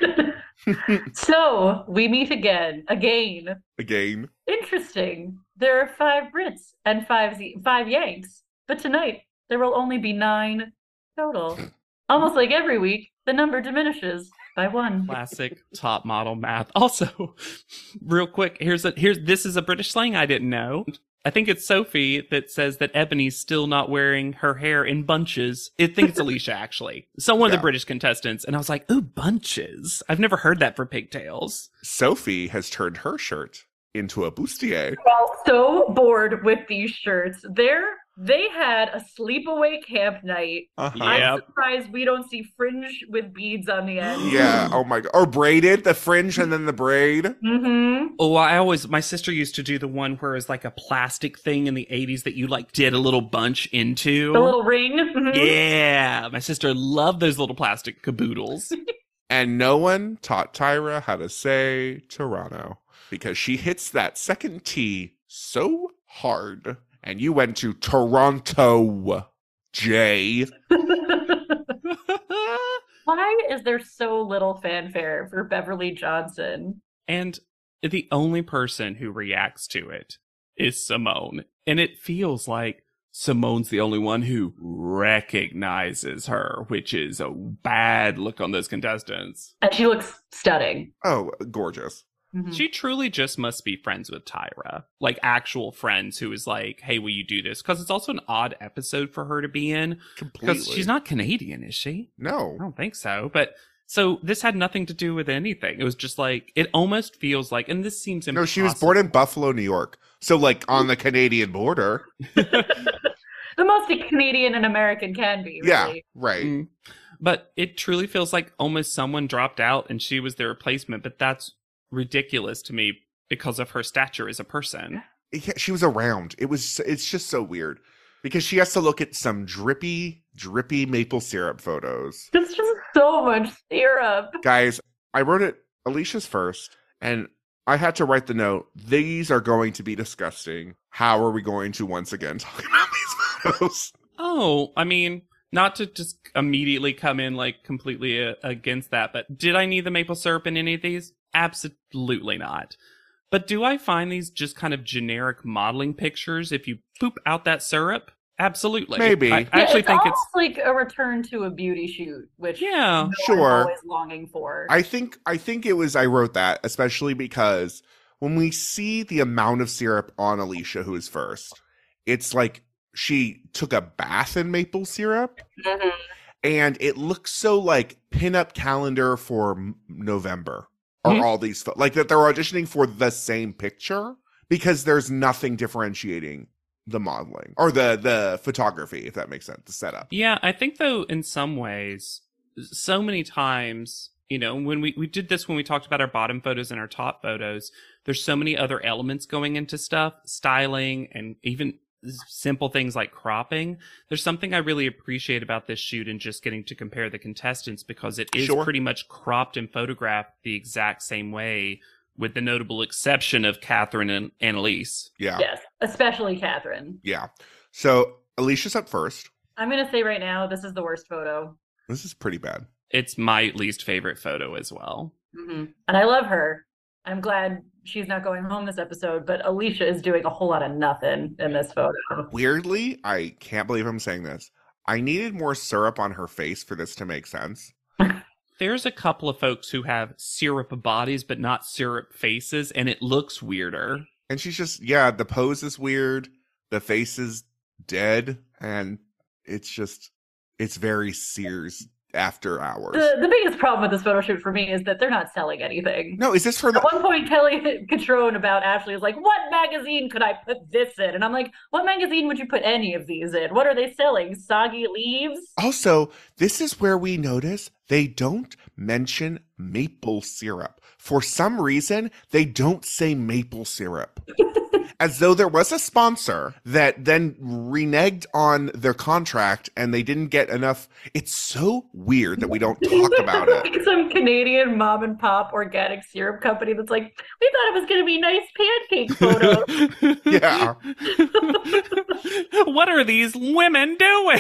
So, we meet again. Interesting. There are 5 Brits and 5 Yanks, but tonight there will only be 9 total. Almost like every week, the number diminishes by 1. Classic top model math. Also, real quick, this is a British slang I didn't know. I think it's Sophie that says that Ebony's still not wearing her hair in bunches. I think it's Alicia, actually. One of the British contestants. And I was like, ooh, bunches. I've never heard that for pigtails. Sophie has turned her shirt into a bustier. We're all so bored with these shirts. They had a sleepaway camp night. I'm surprised we don't see fringe with beads on the end. Yeah, oh my God. Or braided, the fringe and then the braid. Mm-hmm. Oh, my sister used to do the one where it's like a plastic thing in the 80s that you like did a little bunch into. The little ring. Mm-hmm. Yeah, my sister loved those little plastic caboodles. And no one taught Tyra how to say Toronto, because she hits that second T so hard. And you went to Toronto, Jay. Why is there so little fanfare for Beverly Johnson? And the only person who reacts to it is Simone. And it feels like Simone's the only one who recognizes her, which is a bad look on those contestants. And she looks stunning. Oh, gorgeous. Mm-hmm. She truly just must be friends with Tyra, like actual friends, who is like, hey, will you do this? Because it's also an odd episode for her to be in. Completely. Because she's not Canadian, is she? No. I don't think so. But so this had nothing to do with anything. It was just like, it almost feels like, and this seems impossible. No, she was born in Buffalo, New York. So like on the Canadian border. The most Canadian an American can be, really. Yeah, right. Mm. But it truly feels like almost someone dropped out and she was their replacement. But that's ridiculous to me because of her stature as a person. Yeah, she was around. It's just so weird because she has to look at some drippy maple syrup photos. It's just so much syrup. Guys, I wrote it Alicia's first, and I had to write the note, these are going to be disgusting. How are we going to once again talk about these photos? Oh, I mean, Not to just immediately come in like completely against that, but did I need the maple syrup in any of these? Absolutely not. But do I find these just kind of generic modeling pictures if you poop out that syrup? Absolutely. Maybe. I actually think almost like a return to a beauty shoot, which Yeah, sure. I'm always longing for. I think it was, I wrote that especially because when we see the amount of syrup on Alicia, who is first, it's like she took a bath in maple syrup, Mhm. and it looks so like pinup calendar for November, or Mhm. all these like that they're auditioning for the same picture because there's nothing differentiating the modeling or the photography, if that makes sense, the setup. Yeah, I think though in some ways, so many times, you know, when we did this when we talked about our bottom photos and our top photos, there's so many other elements going into stuff, styling, and even simple things like cropping. There's something I really appreciate about this shoot and just getting to compare the contestants because it is Sure. pretty much cropped and photographed the exact same way, with the notable exception of Catherine and Annalise. Yeah. Yes, especially Catherine. Yeah. So Alicia's up first. I'm going to say right now, this is the worst photo. This is pretty bad. It's my least favorite photo as well. And I love her. I'm glad she's not going home this episode, but Alicia is doing a whole lot of nothing in this photo. Weirdly, I can't believe I'm saying this, I needed more syrup on her face for this to make sense. There's a couple of folks who have syrup bodies but not syrup faces, and it looks weirder. And she's just, yeah, the pose is weird, the face is dead, and it's very Sears After Hours. The biggest problem with this photo shoot for me is that they're not selling anything. No, is this for At one point, Kelly Catrone about Ashley is like, what magazine could I put this in? And I'm like, what magazine would you put any of these in? What are they selling? Soggy Leaves? Also, this is where we notice they don't mention maple syrup. For some reason, they don't say maple syrup. As though there was a sponsor that then reneged on their contract and they didn't get enough. It's so weird that we don't talk about it. Like some Canadian mom and pop organic syrup company that's like, we thought it was going to be nice pancake photos. Yeah. What are these women doing?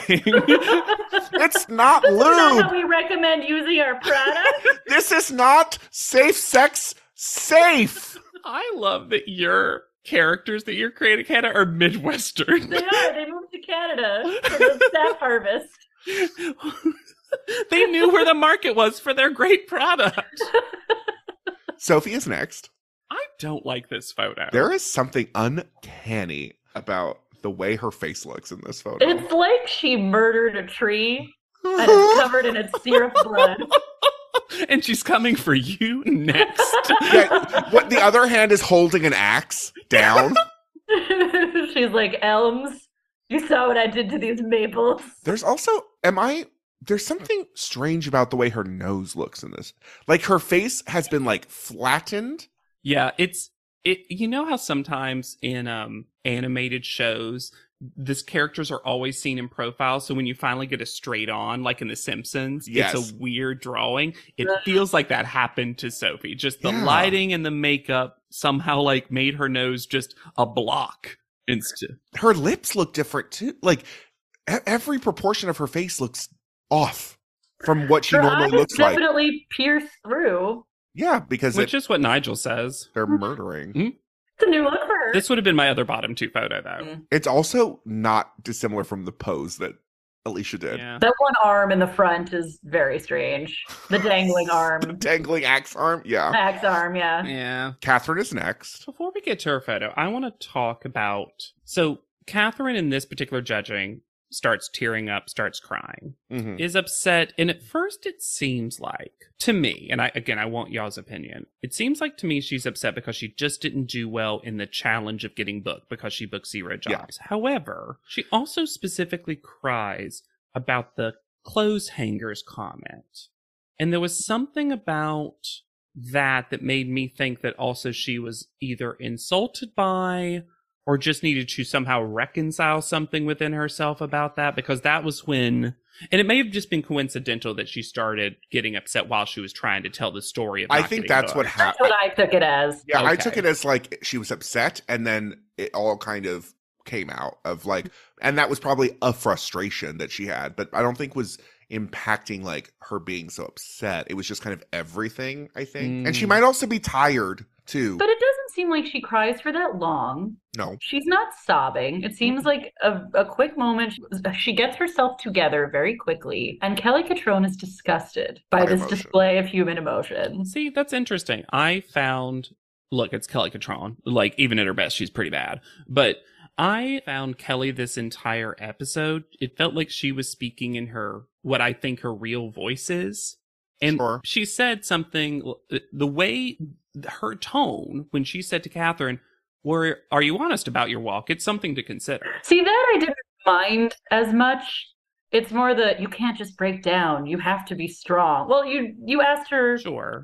It's not This is not lube. how we recommend using our product. This is not safe sex safe. I love that your characters that you're creating, Hannah, are Midwestern. They are. They moved to Canada for the staff harvest. They knew where the market was for their great product. Sophie is next. I don't like this photo. There is something uncanny about the way her face looks in this photo. It's like she murdered a tree and it's covered in its syrup blood. And she's coming for you next. Yeah, what the other hand is holding an axe down. She's like, Elms, you saw what I did to these maples. There's also, there's something strange about the way her nose looks in this. Like her face has been like flattened. Yeah, you know how sometimes in animated shows these characters are always seen in profile, so when you finally get a straight on, like in The Simpsons, Yes. it's a weird drawing. It feels like that happened to Sophie. Just the Yeah. lighting and the makeup somehow like made her nose just a block instead. Her lips look different too. Like every proportion of her face looks off from what she Her normally eyes looks like. definitely pierce through. Yeah, because Which is what Nigel says. they're murdering. It's a new look for her. This would have been my other bottom two photo, though. It's also not dissimilar from the pose that Alicia did. Yeah. That one arm in the front is very strange. The dangling arm. Dangling axe arm. Yeah. Axe arm, yeah. Yeah. Catherine is next. Before we get to her photo, I want to talk about... So, Catherine in this particular judging starts tearing up, starts crying, Mhm. is upset, and at first it seems like, to me, and I want y'all's opinion, it seems like to me she's upset because she just didn't do well in the challenge of getting booked because she booked 0 jobs. Yeah. However, she also specifically cries about the clothes hangers comment. And there was something about that made me think that also she was either insulted by or just needed to somehow reconcile something within herself about that, because that was when, and it may have just been coincidental that she started getting upset while she was trying to tell the story of I not think getting that's what booked. That's happened. what I took it as. Yeah, I Okay. took it as like she was upset and then it all kind of came out of like, and that was probably a frustration that she had, but I don't think was impacting like her being so upset. It was just kind of everything, I think. And she might also be tired too. But it doesn't seem like she cries for that long. No. She's not sobbing. It seems like a quick moment. She gets herself together very quickly. And Kelly Cutrone is disgusted by this display of human emotion. See, that's interesting. I found, look, it's Kelly Cutrone. Like, even at her best, she's pretty bad. But I found Kelly this entire episode, it felt like she was speaking in her, what I think her real voice is. And she said something, the way, her tone, when she said to Catherine, are you honest about your walk? It's something to consider. See, that I didn't mind as much. It's more that you can't just break down. You have to be strong. Well, you asked her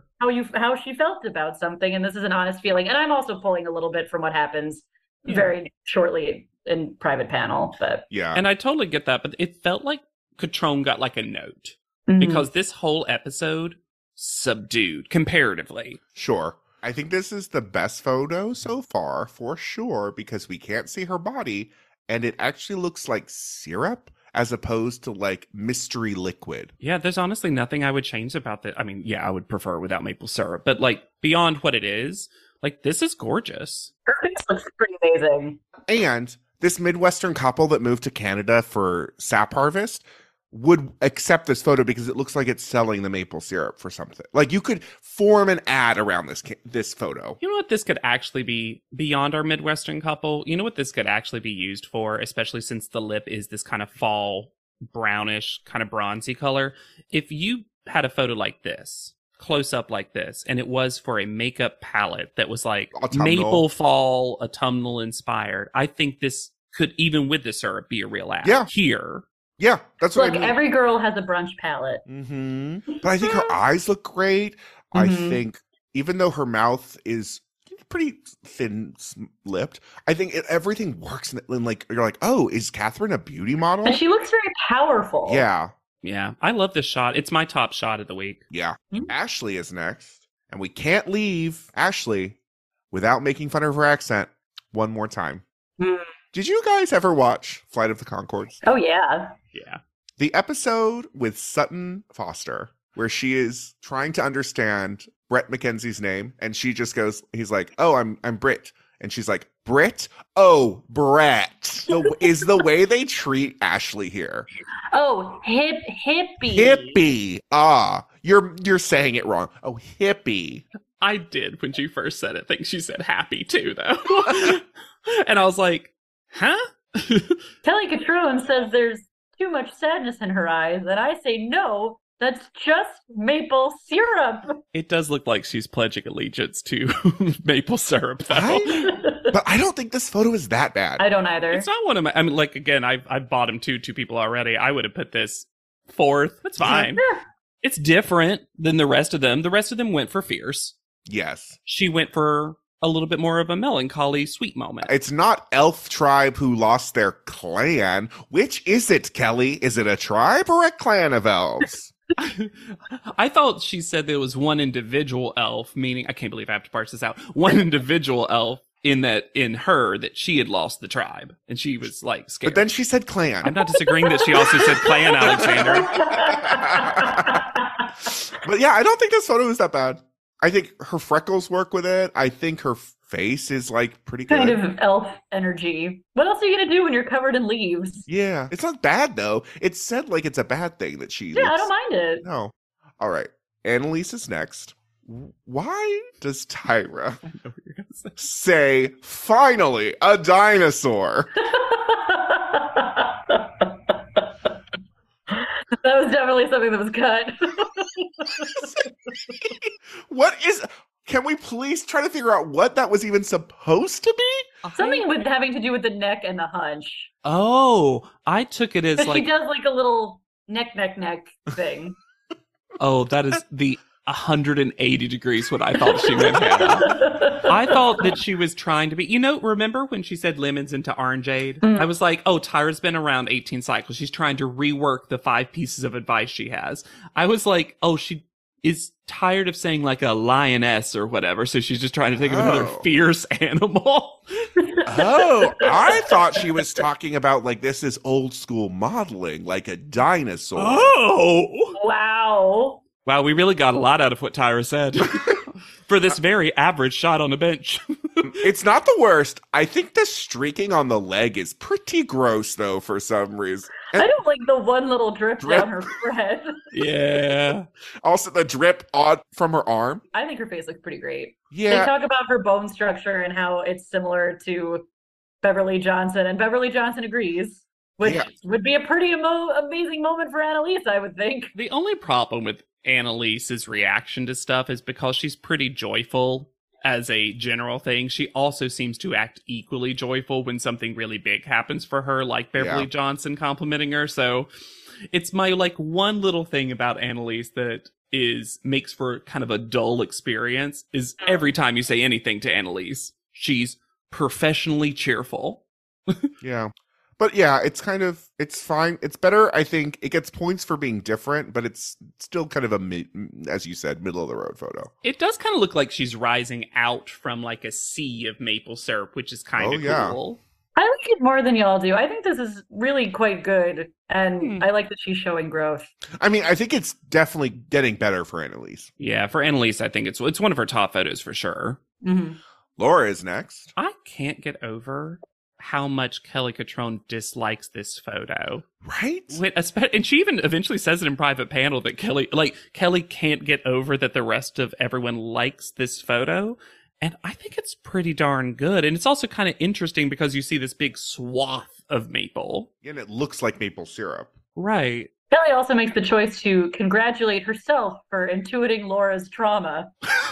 how she felt about something, and this is an honest feeling. And I'm also pulling a little bit from what happens very shortly in private panel. But yeah, and I totally get that, but it felt like Cutrone got like a note because this whole episode subdued comparatively. Sure. I think this is the best photo so far, for sure, because we can't see her body, and it actually looks like syrup as opposed to like mystery liquid. Yeah, there's honestly nothing I would change about that. I mean, yeah, I would prefer without maple syrup, but like beyond what it is, like this is gorgeous. Her face looks pretty amazing. And this Midwestern couple that moved to Canada for sap harvest would accept this photo because it looks like it's selling the maple syrup for something. Like you could form an ad around this photo. You know what this could actually be beyond our Midwestern couple? You know what this could actually be used for, especially since the lip is this kind of fall brownish, kind of bronzy color. If you had a photo like this, close up like this, and it was for a makeup palette that was like autumnal. Maple fall, autumnal inspired, I think this could, even with the syrup, be a real ad. Yeah. Here. Yeah, that's what I mean. Every girl has a brunch palette. But I think her eyes look great. I think even though her mouth is pretty thin-lipped, I think everything works. And like you're like, oh, is Catherine a beauty model? And she looks very powerful. Yeah. Yeah, I love this shot. It's my top shot of the week. Yeah. Ashley is next. And we can't leave Ashley without making fun of her accent one more time. Did you guys ever watch Flight of the Conchords? Oh, yeah. Yeah. The episode with Sutton Foster, where she is trying to understand Brett McKenzie's name, and she just goes, he's like, oh, I'm Britt. And she's like, Britt? Oh, Brett. Is the way they treat Ashley here. Oh, hippie. Hippie. Ah, you're saying it wrong. Oh, hippie. I did, when she first said it, think she said happy too, though. And I was like, huh? Kelly Cutrone says there's too much sadness in her eyes, and I say no, that's just maple syrup. It does look like she's pledging allegiance to maple syrup, though. But I don't think this photo is that bad. I don't either. It's not one of my, I mean, like, again, I've bottomed two people already. I would have put this fourth. That's fine. It's different than the rest of them. The rest of them went for fierce. Yes. She went for a little bit more of a melancholy, sweet moment. It's not elf tribe who lost their clan. Which is it, Kelly? Is it a tribe or a clan of elves? I thought she said there was one individual elf, meaning, I can't believe I have to parse this out, one individual elf in her that she had lost the tribe. And she was like scared. But then she said clan. I'm not disagreeing that she also said clan, Alexander. But yeah, I don't think this photo is that bad. I think her freckles work with it. I think her face is like pretty good. Kind of elf energy. What else are you going to do when you're covered in leaves? Yeah. It's not bad, though. It's said like it's a bad thing that she I don't mind it. No. All right. Annalise is next. Why does Tyra say, finally, a dinosaur? That was definitely something that was cut. Can we please try to figure out what that was even supposed to be? Something with having to do with the neck and the hunch. Oh, I took it as But like... she does like a little neck thing. Oh, that is the 180 degrees what I thought she meant, Hannah. I thought that she was trying to be, remember when she said lemons into orangeade? I was like, oh, Tyra's been around 18 cycles. She's trying to rework the 5 pieces of advice she has. I was like, oh, she is tired of saying like a lioness or whatever. So she's just trying to think of another fierce animal. Oh, I thought she was talking about like this is old school modeling, like a dinosaur. Oh! Wow. Wow, we really got a lot out of what Tyra said for this very average shot on a bench. It's not the worst. I think the streaking on the leg is pretty gross, though, for some reason. I don't like the one little drip Drip. down her forehead. Yeah. Also, the drip on from her arm. I think her face looks pretty great. They Yeah, talk about her bone structure and how it's similar to Beverly Johnson, and Beverly Johnson agrees, which Yeah. would be a pretty amazing moment for Annalise, I would think. The only problem with Annalise's reaction to stuff is because she's pretty joyful as a general thing. She also seems to act equally joyful when something really big happens for her, like Beverly Yeah. Johnson complimenting her. So it's my like one little thing about Annalise that makes for kind of a dull experience is every time you say anything to Annalise, she's professionally cheerful. yeah. But yeah, it's fine. It's better, I think. It gets points for being different, but it's still kind of as you said, middle of the road photo. It does kind of look like she's rising out from like a sea of maple syrup, which is kind of yeah. cool. I like it more than y'all do. I think this is really quite good, and I like that she's showing growth. I mean, I think it's definitely getting better for Annalise. Yeah, for Annalise, I think it's one of her top photos for sure. Mm-hmm. Laura is next. I can't get over how much Kelly Cutrone dislikes this photo. Right? And she even eventually says it in private panel that Kelly can't get over that the rest of everyone likes this photo. And I think it's pretty darn good. And it's also kind of interesting because you see this big swath of maple. And it looks like maple syrup. Right. Kelly also makes the choice to congratulate herself for intuiting Laura's trauma.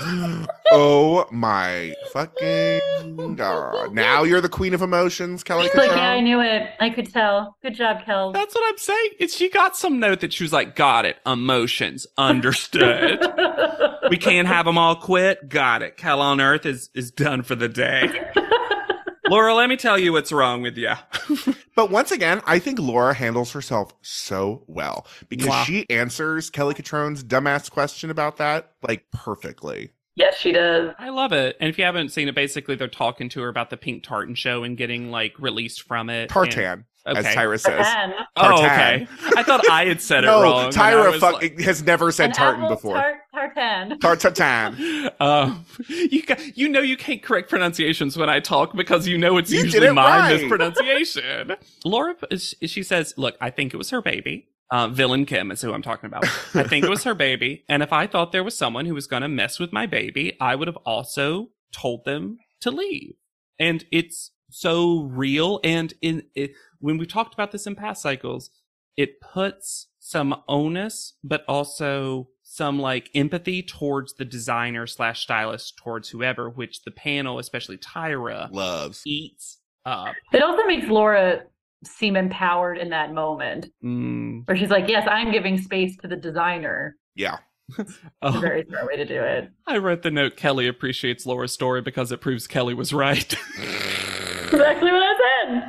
Oh my fucking god. Now you're the queen of emotions, Kelly She's like, Cutrone. yeah, I knew it. I could tell. Good job, Kel. That's what I'm saying. She got some note that she was like, got it. Emotions. Understood. We can't have them all quit. Got it. Kel on Earth is done for the day. Laura, let me tell you what's wrong with you. But once again, I think Laura handles herself so well because Wow. she answers Kelly Cutrone's dumbass question about that like perfectly. Yes, she does. I love it. And if you haven't seen it, basically they're talking to her about the Pink Tartan show and getting like released from it. Tartan, as Okay. Tyra says. And Oh, Tartan. okay. I thought I had said it No, wrong. and I Tyra was fucking has never said an tartan apple before. tartan. Tartan. You can't correct pronunciations when I talk because you know it's You did usually it my right. mispronunciation. Laura, she says, look, I think it was her baby. Villain Kim is who I'm talking about. I think it was her baby. And if I thought there was someone who was going to mess with my baby, I would have also told them to leave. And it's so real. And when we talked about this in past cycles, it puts some onus, but also some like empathy towards the designer / stylist, towards whoever, which the panel, especially Tyra, Loves. eats up. It also makes Laura seem empowered in that moment where she's like, yes, I'm giving space to the designer. Yeah. It's Oh, a very smart way to do it. I wrote the note, Kelly appreciates Laura's story because it proves Kelly was right. Exactly what I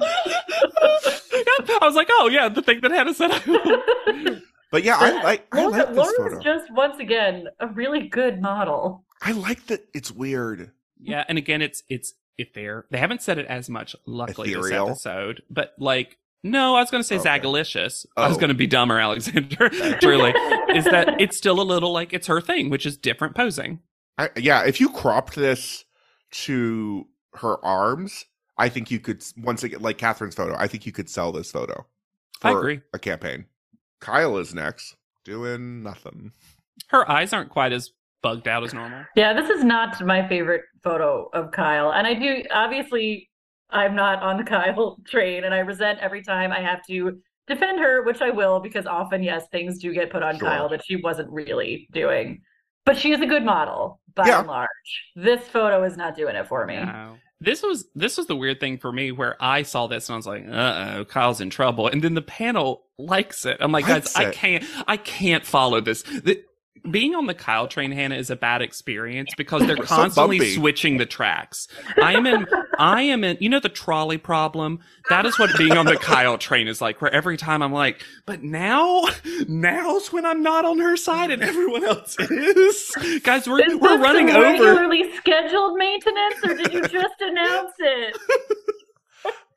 I was like, oh yeah, the thing that Hannah said. said. But yeah, I like this Laura's photo. just, once again, a really good model. I like that it's weird. Yeah, and again, it's if they haven't said it as much, luckily, Ethereal? this episode, but like, no, I was going to say Okay. Zagalicious. I was Oh. going to be dumber, Alexander. Truly, is that it's still a little like it's her thing, which is different posing. Yeah, if you cropped this to her arms, I think you could, once again, like Catherine's photo, I think you could sell this photo for I agree. a campaign. Kyle is next, doing nothing. Her eyes aren't quite as bugged out as normal. Yeah, this is not my favorite photo of Kyle. And I do, obviously, I'm not on the Kyle train, and I resent every time I have to defend her, which I will, because often, yes, things do get put on Sure. Kyle that she wasn't really doing. But she is a good model, by Yeah. and large. This photo is not doing it for me. No. This was the weird thing for me where I saw this and I was like, uh-oh, Kyle's in trouble. And then the panel likes it. I'm like, guys, Likes I can't follow this. Being on the Kyle train, Hannah, is a bad experience because they're So constantly bumpy. switching the tracks. I am in, you know, the trolley problem. That is what being on the Kyle train is like, where every time I'm like, but now's when I'm not on her side and everyone else is. Guys, we're Is we're this running some over. regularly scheduled maintenance, or did you just announce it?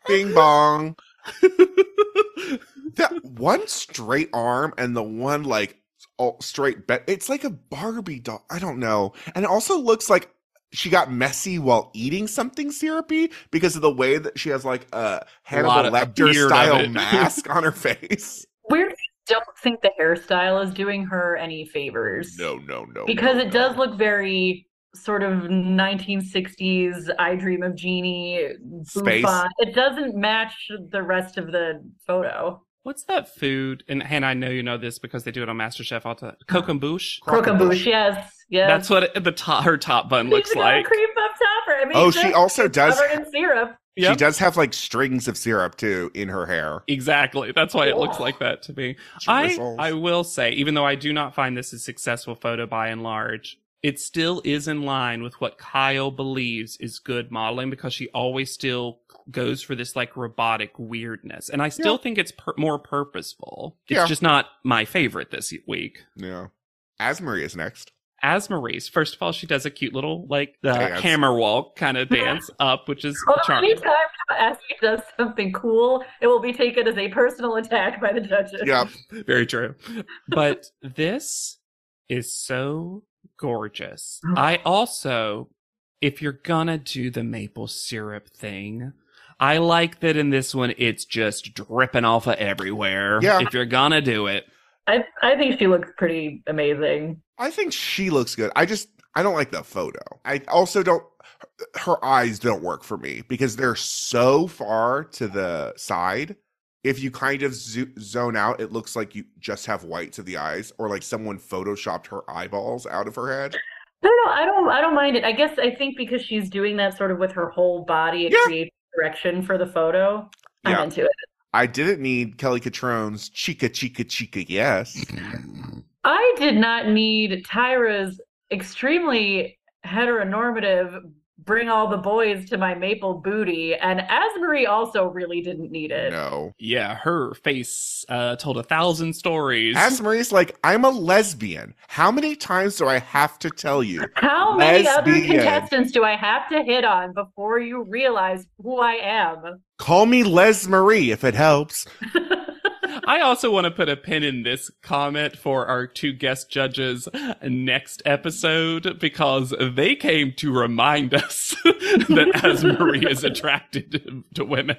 Bing bong. That one straight arm and the one like all straight it's like a Barbie doll. I don't know. And it also looks like she got messy while eating something syrupy because of the way that she has like a Hannibal Lecter style mask on her face. Weirdly, don't think the hairstyle is doing her any favors. No. Because it does look very sort of 1960s I Dream of Jeannie Space. Bouffant. It doesn't match the rest of the photo. What's that food? And Hannah, I know you know this because they do it on MasterChef all the time. Croquembouche? Croquembouche, yes. That's what her top bun looks like. Cream puff topper. She also does covered in syrup. Yep. She does have like strings of syrup too in her hair. Exactly. That's why it looks like that to me. I will say, even though I do not find this a successful photo by and large, it still is in line with what Kyle believes is good modeling because she always still goes for this like robotic weirdness. And I still think it's more purposeful. It's just not my favorite this week. Yeah. Asmarie is next. Asmarie's, first of all, she does a cute little like hammer walk kind of dance up, which is charming. Anytime Asmarie does something cool, it will be taken as a personal attack by the judges. Yeah, very true. But this is so gorgeous. I also, if you're gonna do the maple syrup thing, I like that in this one it's just dripping off of everywhere. Yeah. If you're gonna do it. I think she looks pretty amazing. I think she looks good. I don't like the photo. I also don't, her eyes don't work for me because they're so far to the side. If you kind of zone out, it looks like you just have whites of the eyes or like someone photoshopped her eyeballs out of her head. No, I don't mind it. I think because she's doing that sort of with her whole body, it creates direction for the photo. I'm into it. I didn't need Kelly Catrone's chica, yes. I did not need Tyra's extremely heteronormative, bring all the boys to my maple booty, and Asmarie also really didn't need it. No. Yeah, her face told 1,000 stories. Asmarie's like, I'm a lesbian. How many times do I have to tell you? How many other contestants do I have to hit on before you realize who I am? Call me Les Marie if it helps. I also want to put a pin in this comment for our 2 guest judges next episode because they came to remind us that Asmarie is attracted to women.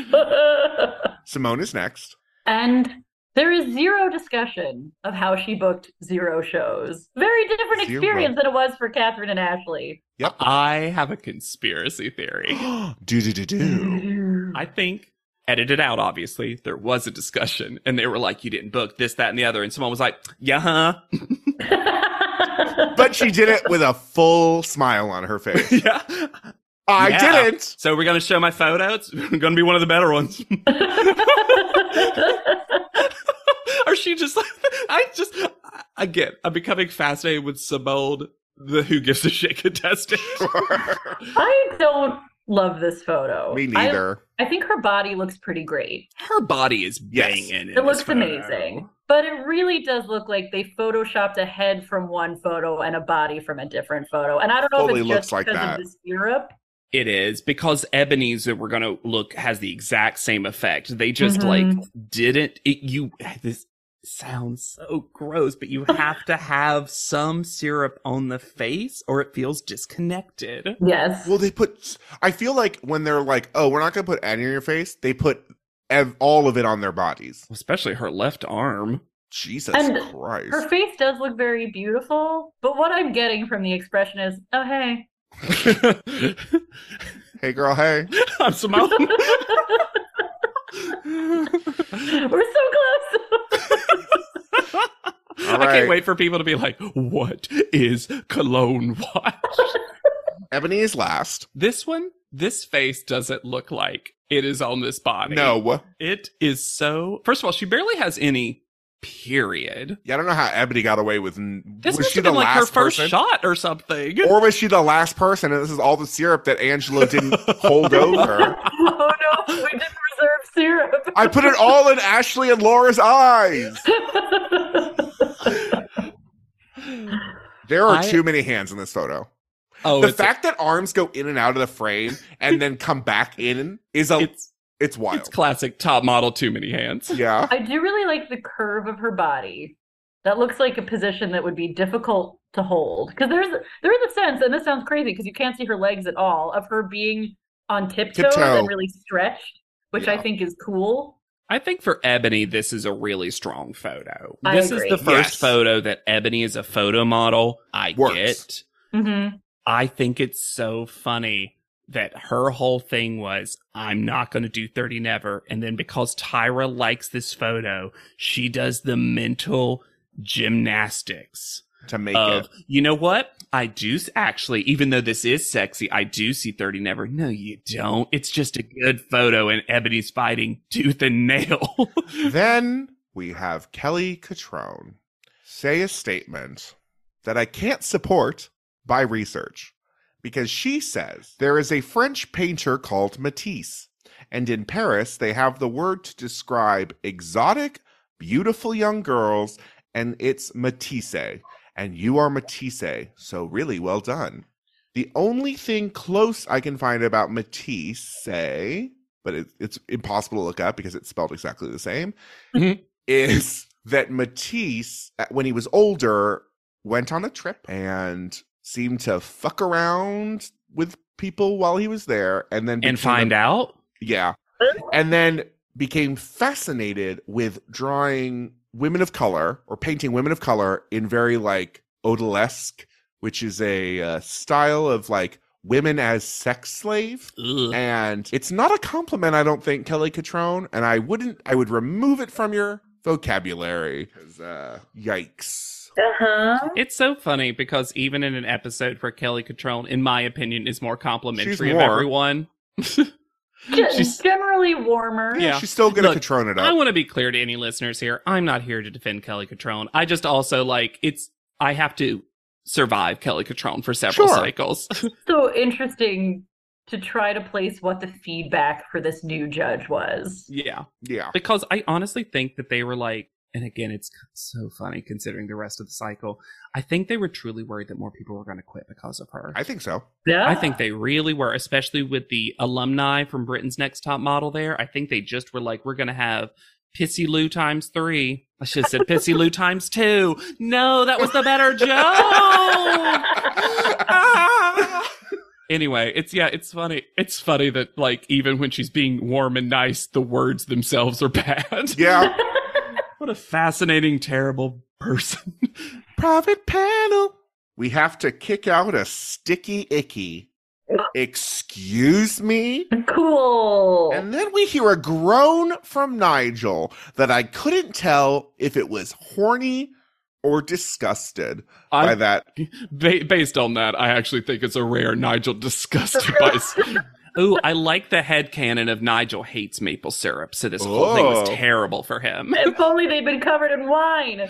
Simone is next. And there is zero discussion of how she booked 0 shows. Very different experience than it was for Catherine and Ashley. Yep. I have a conspiracy theory. Do. I think, edited out, obviously, there was a discussion, and they were like, you didn't book this, that, and the other, and someone was like, yeah, But she did it with a full smile on her face. Yeah. I didn't. So we're going to show my photo. It's going to be one of the better ones. Or she just like, I'm becoming fascinated with Simone, the Who Gives a Shit contestant. I don't love this photo. Me neither. I think her body looks pretty great. Her body is banging. It looks amazing. But it really does look like they photoshopped a head from one photo and a body from a different photo. And I don't know if it's just because of the syrup. It is, because Ebony's that we're going to look has the exact same effect. They just this sounds so gross, but you have to have some syrup on the face or it feels disconnected. Yes. Well, I feel like when they're like, oh, we're not going to put any on your face, they put all of it on their bodies. Especially her left arm. Jesus Christ. Her face does look very beautiful, but what I'm getting from the expression is, oh, hey. Hey, girl, hey. I'm Simone. We're so close. All right. I can't wait for people to be like, what is Cologne Watch? Ebony is last. This face doesn't look like it is on this body. No. It is so... First of all, she barely has any period. Yeah, I don't know how Ebony got away with... This must have been like her first shot or something. Or was she the last person and this is all the syrup that Angelo didn't hold over? Oh no, we didn't reserve syrup. I put it all in Ashley and Laura's eyes. There are too many hands in this photo. Oh, the fact that arms go in and out of the frame and then come back in is It's wild. It's classic top model, too many hands. Yeah. I do really like the curve of her body. That looks like a position that would be difficult to hold. Because there is a sense, and this sounds crazy because you can't see her legs at all, of her being on tiptoes and really stretched, which I think is cool. I think for Ebony, this is a really strong photo. I This agree. is the first photo that Ebony is a photo model. I get. Mm-hmm. I think it's so funny that her whole thing was, I'm not going to do 30 Never. And then because Tyra likes this photo, she does the mental gymnastics to make of, it. You know what? I do actually, even though this is sexy, I do see 30 Never. No, you don't. It's just a good photo and Ebony's fighting tooth and nail. Then we have Kelly Cutrone say a statement that I can't support by research, because she says there is a French painter called Matisse, and in Paris they have the word to describe exotic, beautiful young girls, and it's Matisse. And you are Matisse, so really well done. The only thing close I can find about Matisse, but it's impossible to look up because it's spelled exactly the same, is that Matisse, when he was older, went on a trip and seemed to fuck around with people while he was there, and then find out? Yeah. And then became fascinated with drawing women of color or painting women of color in very like odalisque, which is a style of like women as sex slave. Ugh. And it's not a compliment, I don't think, Kelly Cutrone, and I would remove it from your vocabulary, because yikes. It's so funny because even in an episode where Kelly Cutrone, in my opinion, is more complimentary of more. everyone. She's generally warmer. Yeah, she's still gonna Cutrone it up. I want to be clear to any listeners here. I'm not here to defend Kelly Cutrone. I just also I have to survive Kelly Cutrone for several cycles. So interesting to try to place what the feedback for this new judge was. Yeah. Yeah. Because I honestly think that they were like, and again, it's so funny considering the rest of the cycle. I think they were truly worried that more people were going to quit because of her. I think so. Yeah. I think they really were, especially with the alumni from Britain's Next Top Model there. I think they just were like, we're going to have Pissy Lou times 3. I should have said Pissy Lou times 2. No, that was the better joke. Anyway, it's funny. It's funny that like even when she's being warm and nice, the words themselves are bad. Yeah. What a fascinating, terrible person. Private panel. We have to kick out a sticky icky. Excuse me? Cool. And then we hear a groan from Nigel that I couldn't tell if it was horny or disgusted by that. Based on that, I actually think it's a rare Nigel disgusted by... Ooh, I like the headcanon of Nigel hates maple syrup, so this whole thing was terrible for him. If only they'd been covered in wine.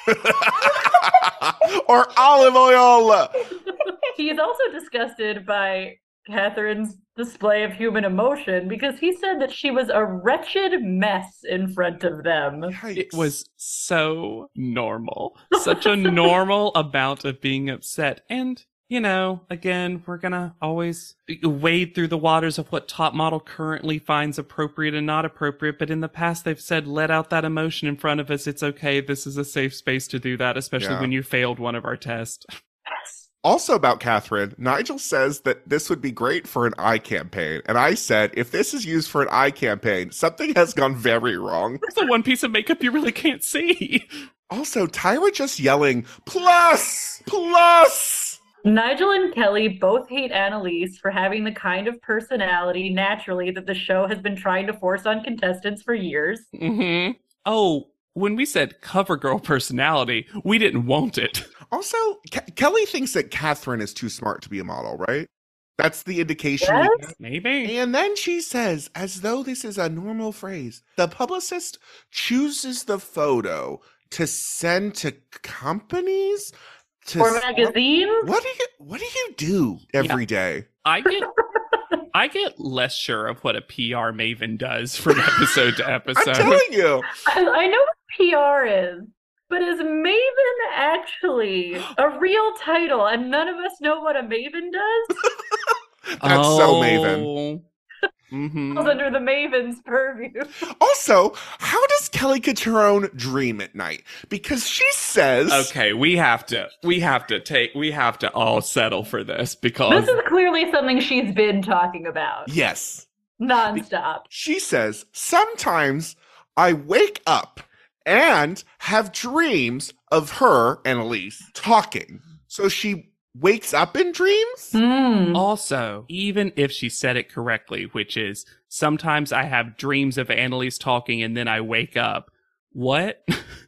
Or olive oil. He is also disgusted by Catherine's display of human emotion because he said that she was a wretched mess in front of them. Yikes. It was so normal. Such a normal amount of being upset. And, you know, again, we're gonna always wade through the waters of what Top Model currently finds appropriate and not appropriate. But in the past, they've said, let out that emotion in front of us. It's okay. This is a safe space to do that, especially when you failed one of our tests. Also about Catherine, Nigel says that this would be great for an eye campaign. And I said, if this is used for an eye campaign, something has gone very wrong. That's the one piece of makeup you really can't see. Also, Tyra just yelling, plus, plus. Nigel and Kelly both hate Annalise for having the kind of personality naturally that the show has been trying to force on contestants for years. Mm-hmm. Oh, when we said cover girl personality, we didn't want it. Also, Kelly thinks that Catherine is too smart to be a model, right? That's the indication. Yes. Maybe. And then she says, as though this is a normal phrase, the publicist chooses the photo to send to companies? Or magazines? What do you do every day? I get less sure of what a PR maven does from episode to episode. I'm telling you. I know what PR is, but is Maven actually a real title and none of us know what a Maven does? That's so Maven. Mm-hmm. Falls under the Maven's purview. Also, how does Kelly Catrone dream at night? Because she says, Okay, we have to all settle for this because This is clearly something she's been talking about yes. nonstop. She says, sometimes I wake up and have dreams of her, Annalise, talking. So she wakes up in dreams? Mm. also, even if she said it correctly, which is sometimes I have dreams of Annalise talking and then I wake up. What?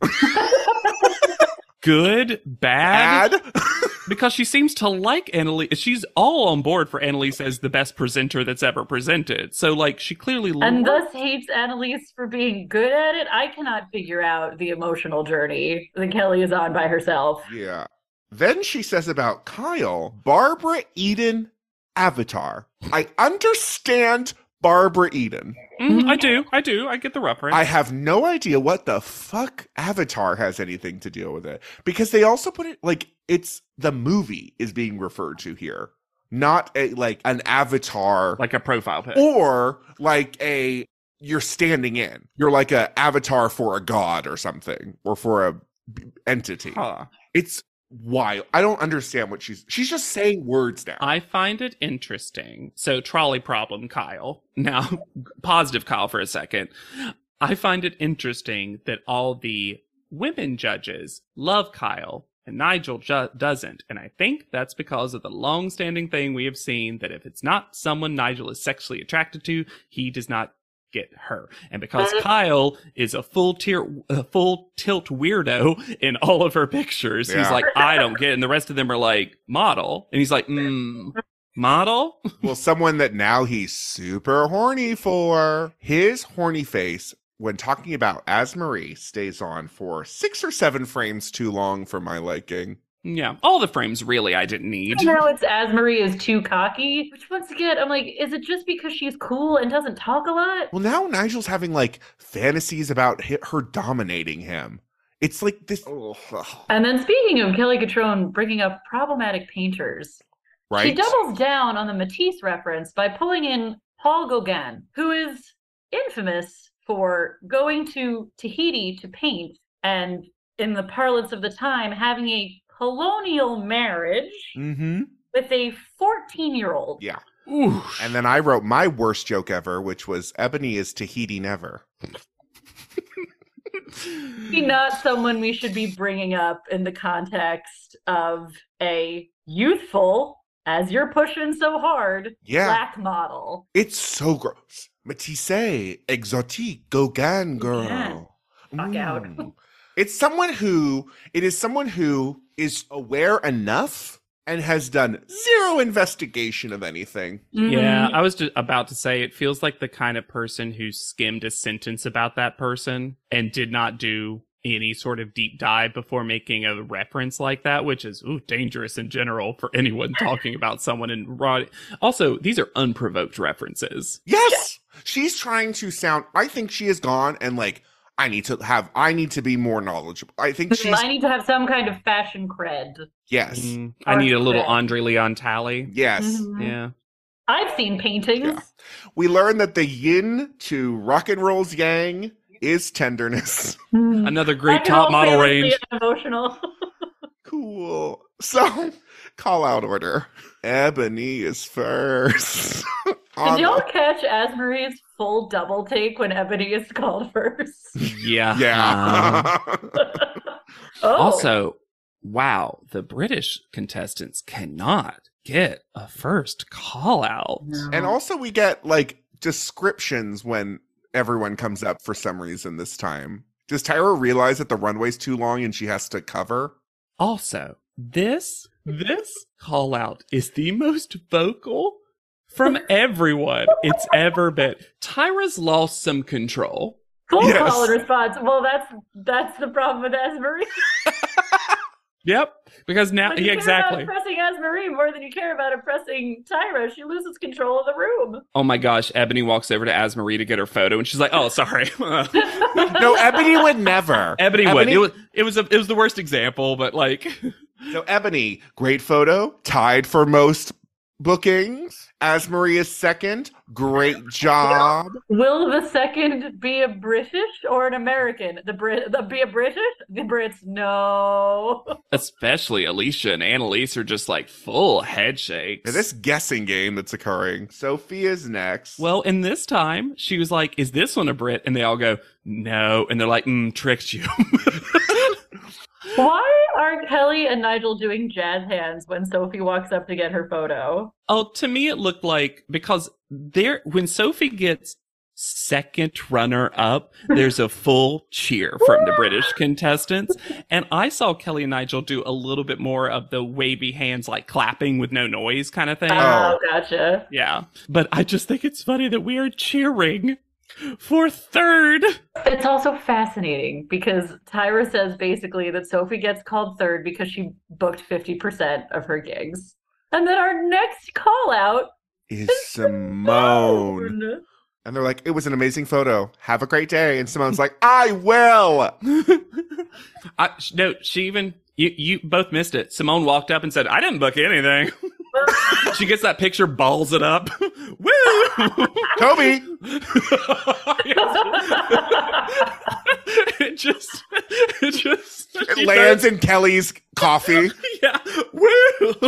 Good? Bad? Add? Because she seems to like Annalise. She's all on board for Annalise as the best presenter that's ever presented. So, like, she clearly And thus hates Annalise for being good at it. I cannot figure out the emotional journey that Kelly is on by herself. Yeah. Then she says about Kyle, Barbara Eden Avatar. I understand Barbara Eden. I do. I get the reference. I have no idea what the fuck Avatar has anything to do with it. Because they also put it like it's the movie is being referred to here. Not like an avatar. like a profile pic. Or like you're standing in. You're like a avatar for a god or something. Or for a entity. Huh. It's wild. I don't understand what she's just saying words now. I find it interesting. So, trolley problem, Kyle. Now, positive Kyle for a second. I find it interesting that all the women judges love Kyle and Nigel doesn't. And I think that's because of the long-standing thing we have seen that if it's not someone Nigel is sexually attracted to, he does not get her. And because Kyle is a full tilt weirdo in all of her pictures, he's Yeah. like, I don't get it. And the rest of them are like, model. And he's like, model? Well, someone that now he's super horny for. His horny face, when talking about Asmarie, stays on for 6 or 7 frames too long for my liking. Yeah. All the frames really I didn't need. Now it's Asmarie is too cocky, which once again, I'm like, is it just because she's cool and doesn't talk a lot? Well, now Nigel's having like fantasies about her dominating him. It's like this, And then speaking of Kelly Catrone bringing up problematic painters, right? she doubles down on the Matisse reference by pulling in Paul Gauguin, who is infamous for going to Tahiti to paint and, in the parlance of the time, having a colonial marriage with a 14-year-old. Yeah. Oof. And then I wrote my worst joke ever, which was Ebony is Tahiti never. Not someone we should be bringing up in the context of a youthful, as you're pushing so hard, Yeah. black model. It's so gross. Matisse, exotique, Gauguin girl. Gauguin. Fuck out. It is someone who is aware enough and has done zero investigation of anything. Yeah, I was just about to say, it feels like the kind of person who skimmed a sentence about that person and did not do any sort of deep dive before making a reference like that, which is dangerous in general for anyone talking about someone in raw. Also, these are unprovoked references. Yes! She's trying to sound, I think she has gone and like, I need to be more knowledgeable. I think she's, I need to have some kind of fashion cred. yes. I need a little Cred. Andre Leon tally. Yes. Mhm. Yeah. I've seen paintings. Yeah. We learn that the yin to rock and roll's yang is tenderness. Mhm. Another great I can top all model famously range. Emotional. Cool. So, call out order. Ebony is first. Did y'all catch Asmarie's full double take when Ebony is called first? Yeah. Yeah. Oh. Also, wow, the British contestants cannot get a first call out. And also we get like descriptions when everyone comes up for some reason this time. Does Tyra realize that the runway's too long and she has to cover? Also, this call out is the most vocal from everyone it's ever been. Tyra's lost some control. Full Yes. call and response. Well, that's the problem with Asmarie. Yep, because now, When you yeah, care exactly. about impressing Asmarie more than you care about impressing Tyra, she loses control of the room. Oh my gosh, Ebony walks over to Asmarie to get her photo, and she's like, "Oh, sorry." No, Ebony would never. Ebony would. It was the worst example, but like, So Ebony, great photo, tied for most bookings as Maria's second. Great job. Will the second be a British or an American? Be a British? The Brits, no. Especially Alicia and Annalise are just like full head shakes. Now, this guessing game that's occurring. Sophia's next. Well, and this time she was like, is this one a Brit? And they all go, no. And they're like, tricked you. Why are Kelly and Nigel doing jazz hands when Sophie walks up to get her photo? Oh, to me it looked like, because when Sophie gets second runner up, there's a full cheer from the British contestants. And I saw Kelly and Nigel do a little bit more of the wavy hands, like clapping with no noise kind of thing. Oh, gotcha. Yeah. But I just think it's funny that we are cheering for third. It's also fascinating because Tyra says basically that Sophie gets called third because she booked 50% of her gigs. And then our next call out is Simone. And they're like, it was an amazing photo. Have a great day. And Simone's like, I will. No, she even, you both missed it. Simone walked up and said, I didn't book anything. She gets that picture, balls it up. Woo! Toby! It lands in Kelly's coffee. Yeah. Woo!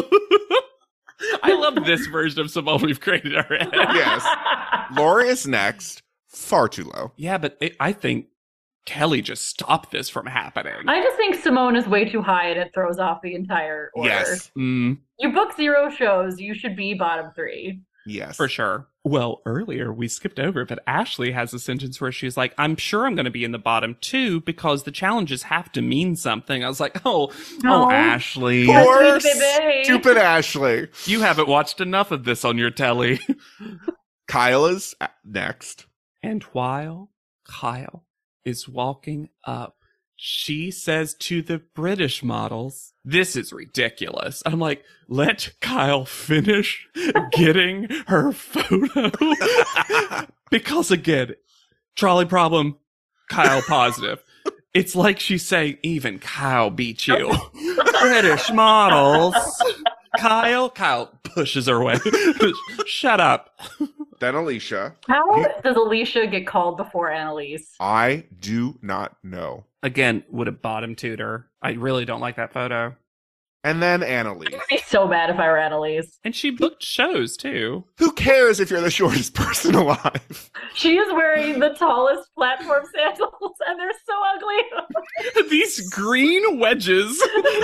I love this version of Simone we've created already. Yes. Laura is next. Far too low. Yeah, but I think Kelly just stopped this from happening. I just think Simone is way too high and it throws off the entire order. Yes. Mm. You book 0 shows, you should be bottom 3. Yes. For sure. Well, earlier we skipped over it, but Ashley has a sentence where she's like, I'm sure I'm going to be in the bottom 2 because the challenges have to mean something. I was like, oh, Ashley. Poor stupid Ashley. You haven't watched enough of this on your telly. Kyle is next. And while Kyle is walking up, she says to the British models, this is ridiculous. I'm like, let Kyle finish getting her photo. Because again, trolley problem, Kyle positive. It's like she's saying, even Kyle beat you. British models. Kyle pushes her away. Shut up. Then Alicia. How does Alicia get called before Annalise? I do not know. Again, would have bottom tutor. I really don't like that photo. And then Annalise. I'd be so mad if I were Annalise. And she booked shows too. Who cares if you're the shortest person alive? She is wearing the tallest platform sandals and they're so ugly. These green wedges.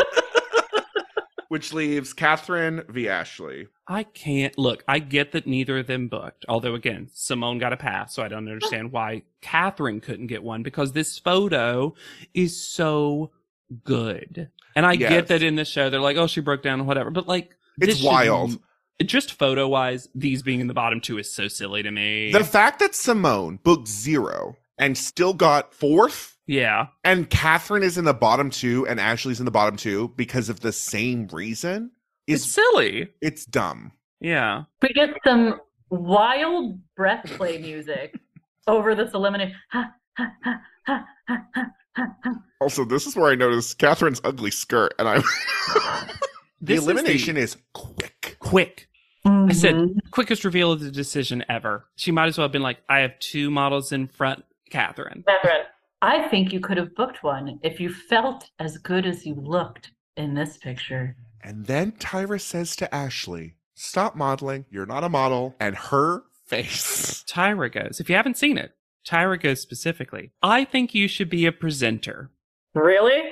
Which leaves Catherine v. Ashley. I can't. Look, I get that neither of them booked. Although, again, Simone got a pass, so I don't understand why Catherine couldn't get one, because this photo is so good. And I get that in the show, they're like, oh, she broke down, whatever. But, like, it's wild. Just photo-wise, these being in the bottom 2 is so silly to me. The fact that Simone booked 0 and still got 4th. Yeah. And Catherine is in the bottom 2 and Ashley's in the bottom 2 because of the same reason is it's silly. It's dumb. Yeah. We get some wild breath play music over this elimination. Also, this is where I noticed Catherine's ugly skirt, and the elimination is quick. Quick. Mm-hmm. I said, quickest reveal of the decision ever. She might as well have been like, I have 2 models in front, Catherine. Catherine, I think you could have booked one if you felt as good as you looked in this picture. And then Tyra says to Ashley, stop modeling. You're not a model. And her face. Tyra goes, if you haven't seen it, Tyra goes specifically, I think you should be a presenter. Really?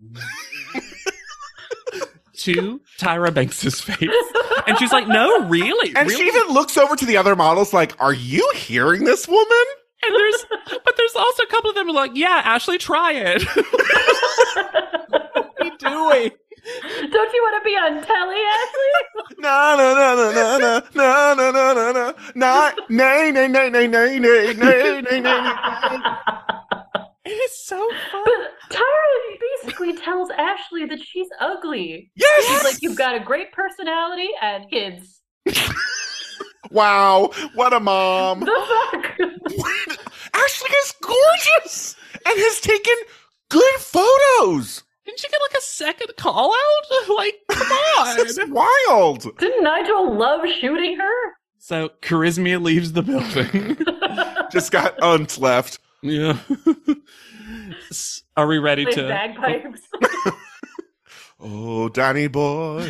To Tyra Banks' face. And she's like, no, really? And really? she even looks over to the other models like, are you hearing this woman? And there's also a couple of them who are like, yeah, Ashley, try it. What are you doing? Don't you want to be on telly, Ashley? No, no, no, no, no, no, no, no, no, no, no, not, nay, nay, nay, nay, nay, nay, nay, nay, nay. It is so fun. But Tyra basically tells Ashley that she's ugly. Yes! She's like, you've got a great personality and kids. Wow, what a mom. The fuck? Ashley is gorgeous and has taken good photos. Didn't she get like a second call out? Like, come on. It's wild. Didn't Nigel love shooting her? So Charismia leaves the building. Just got unts left. Yeah. Are we ready Play to bagpipes. Oh, Danny boy.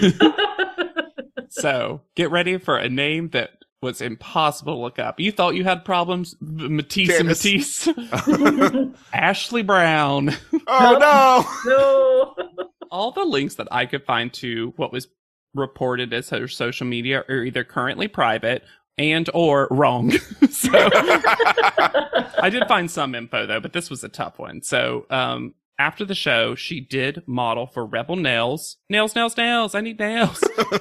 So get ready for a name that was impossible to look up. You thought you had problems? Matisse and Janice. Matisse. Ashley Brown. Oh No. All the links that I could find to what was reported as her social media are either currently private and or wrong. So no. I did find some info though, but this was a tough one. So after the show, she did model for Rebel Nails. Nails, nails, nails. I need nails.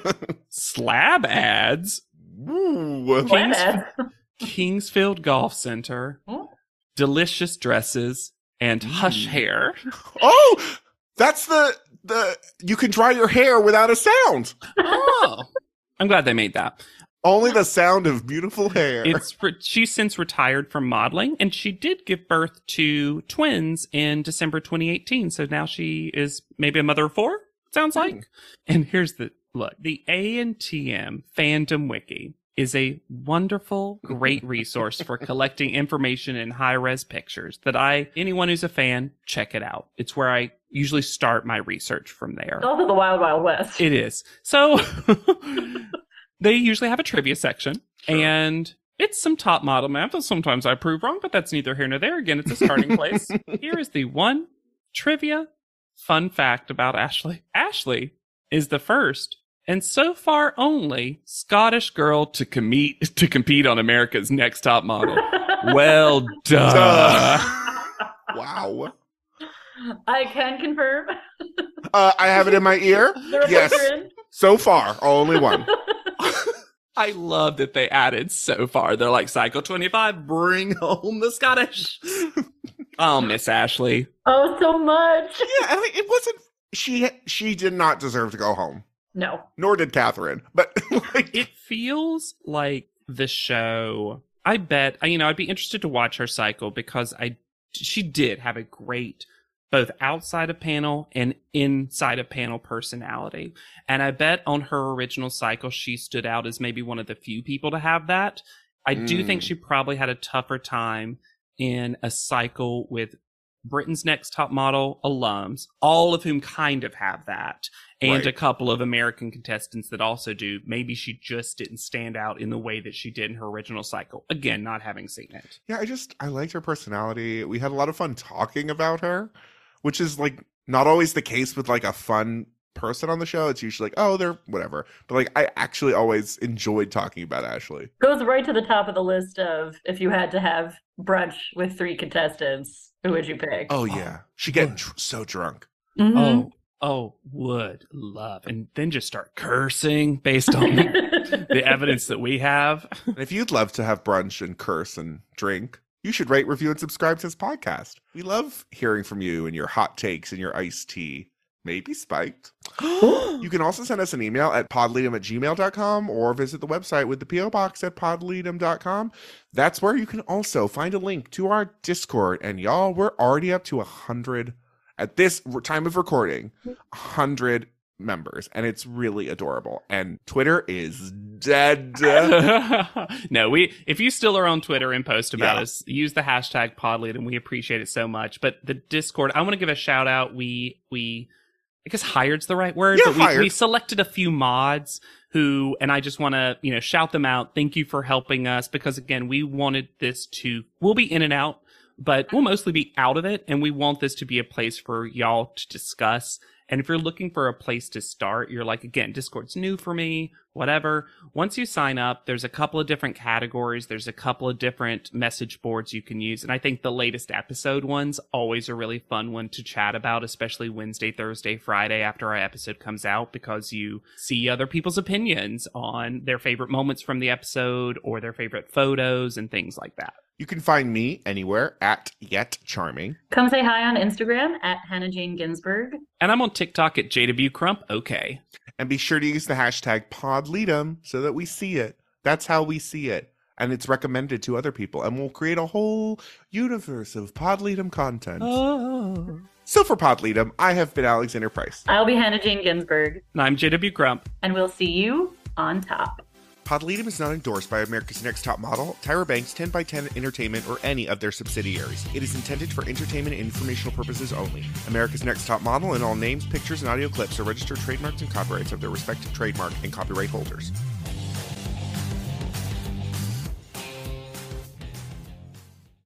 Slab ads. Ooh. Kingsfield Golf Center. Oh. Delicious dresses and Hush Hair. Oh, that's the you can dry your hair without a sound. Oh, I'm glad they made that. Only the sound of beautiful hair. She's since retired from modeling, and she did give birth to twins in December 2018. So now she is maybe a mother of 4, sounds like. And here's the look. The ANTM Fandom Wiki is a wonderful, great resource for collecting information in high-res pictures that anyone who's a fan, check it out. It's where I usually start my research from there. It's also the Wild Wild West. It is. So they usually have a trivia section, and it's some top model math that sometimes I prove wrong, but that's neither here nor there. Again, it's a starting place. Here is the one trivia fun fact about Ashley. Ashley is the first and so far only Scottish girl to compete on America's Next Top Model. Well, duh. Wow. I can confirm. I have it in my ear. Yes. So far, only one. I love that they added so far. They're like, Cycle 25, bring home the Scottish. Oh, Miss Ashley. Oh, so much. Yeah, I mean, it wasn't. She did not deserve to go home. No. Nor did Catherine. But like, It feels like the show. I bet, I'd be interested to watch her cycle because she did have a great both outside of panel and inside of panel personality. And I bet on her original cycle, she stood out as maybe one of the few people to have that. I do think she probably had a tougher time in a cycle with Britain's Next Top Model alums, all of whom kind of have that, and Right. a couple of American contestants that also do. Maybe she just didn't stand out in the way that she did in her original cycle. Again, not having seen it. yeah, I liked her personality. We had a lot of fun talking about her, which is like not always the case with like a fun person on the show. It's usually like, oh, they're whatever. But like, I actually always enjoyed talking about Ashley. Goes right to the top of the list of if you had to have brunch with 3 contestants, who would you pick? Oh yeah, she get so drunk. Mhm. Would love. And then just start cursing based on the evidence that we have. And if you'd love to have brunch and curse and drink, you should rate, review, and subscribe to this podcast. We love hearing from you and your hot takes and your iced tea. Maybe spiked. You can also send us an email at podleadum@gmail.com or visit the website with the P.O. Box at podleadum.com. That's where you can also find a link to our Discord. And y'all, we're already up to 100 at this time of recording, 100 members. And it's really adorable. And Twitter is dead. No, if you still are on Twitter and post about Yeah. us, use the hashtag Podlead, and we appreciate it so much. But the Discord, I want to give a shout out. We I guess hired's the right word, Yeah, but we selected a few mods who, and I just want to, shout them out. Thank you for helping us because again, we'll be in and out, but we'll mostly be out of it. And we want this to be a place for y'all to discuss. And if you're looking for a place to start, you're like, again, Discord's new for me, whatever. Once you sign up, there's a couple of different categories. There's a couple of different message boards you can use. And I think the latest episode one's always a really fun one to chat about, especially Wednesday, Thursday, Friday after our episode comes out, because you see other people's opinions on their favorite moments from the episode or their favorite photos and things like that. You can find me anywhere at Yet Charming. Come say hi on Instagram at Hannah Jane Ginsburg. And I'm on TikTok at JW Crump. Okay. And be sure to use the hashtag PodLeadum so that we see it. That's how we see it. and it's recommended to other people, and we'll create a whole universe of Podleadum content. Oh. So for Podleadum, I have been Alexander Price. I'll be Hannah Jane Ginsburg. And I'm JW Grump. And we'll see you on top. Podleadum is not endorsed by America's Next Top Model, Tyra Banks, 10x10 Entertainment, or any of their subsidiaries. It is intended for entertainment and informational purposes only. America's Next Top Model and all names, pictures, and audio clips are registered trademarks and copyrights of their respective trademark and copyright holders.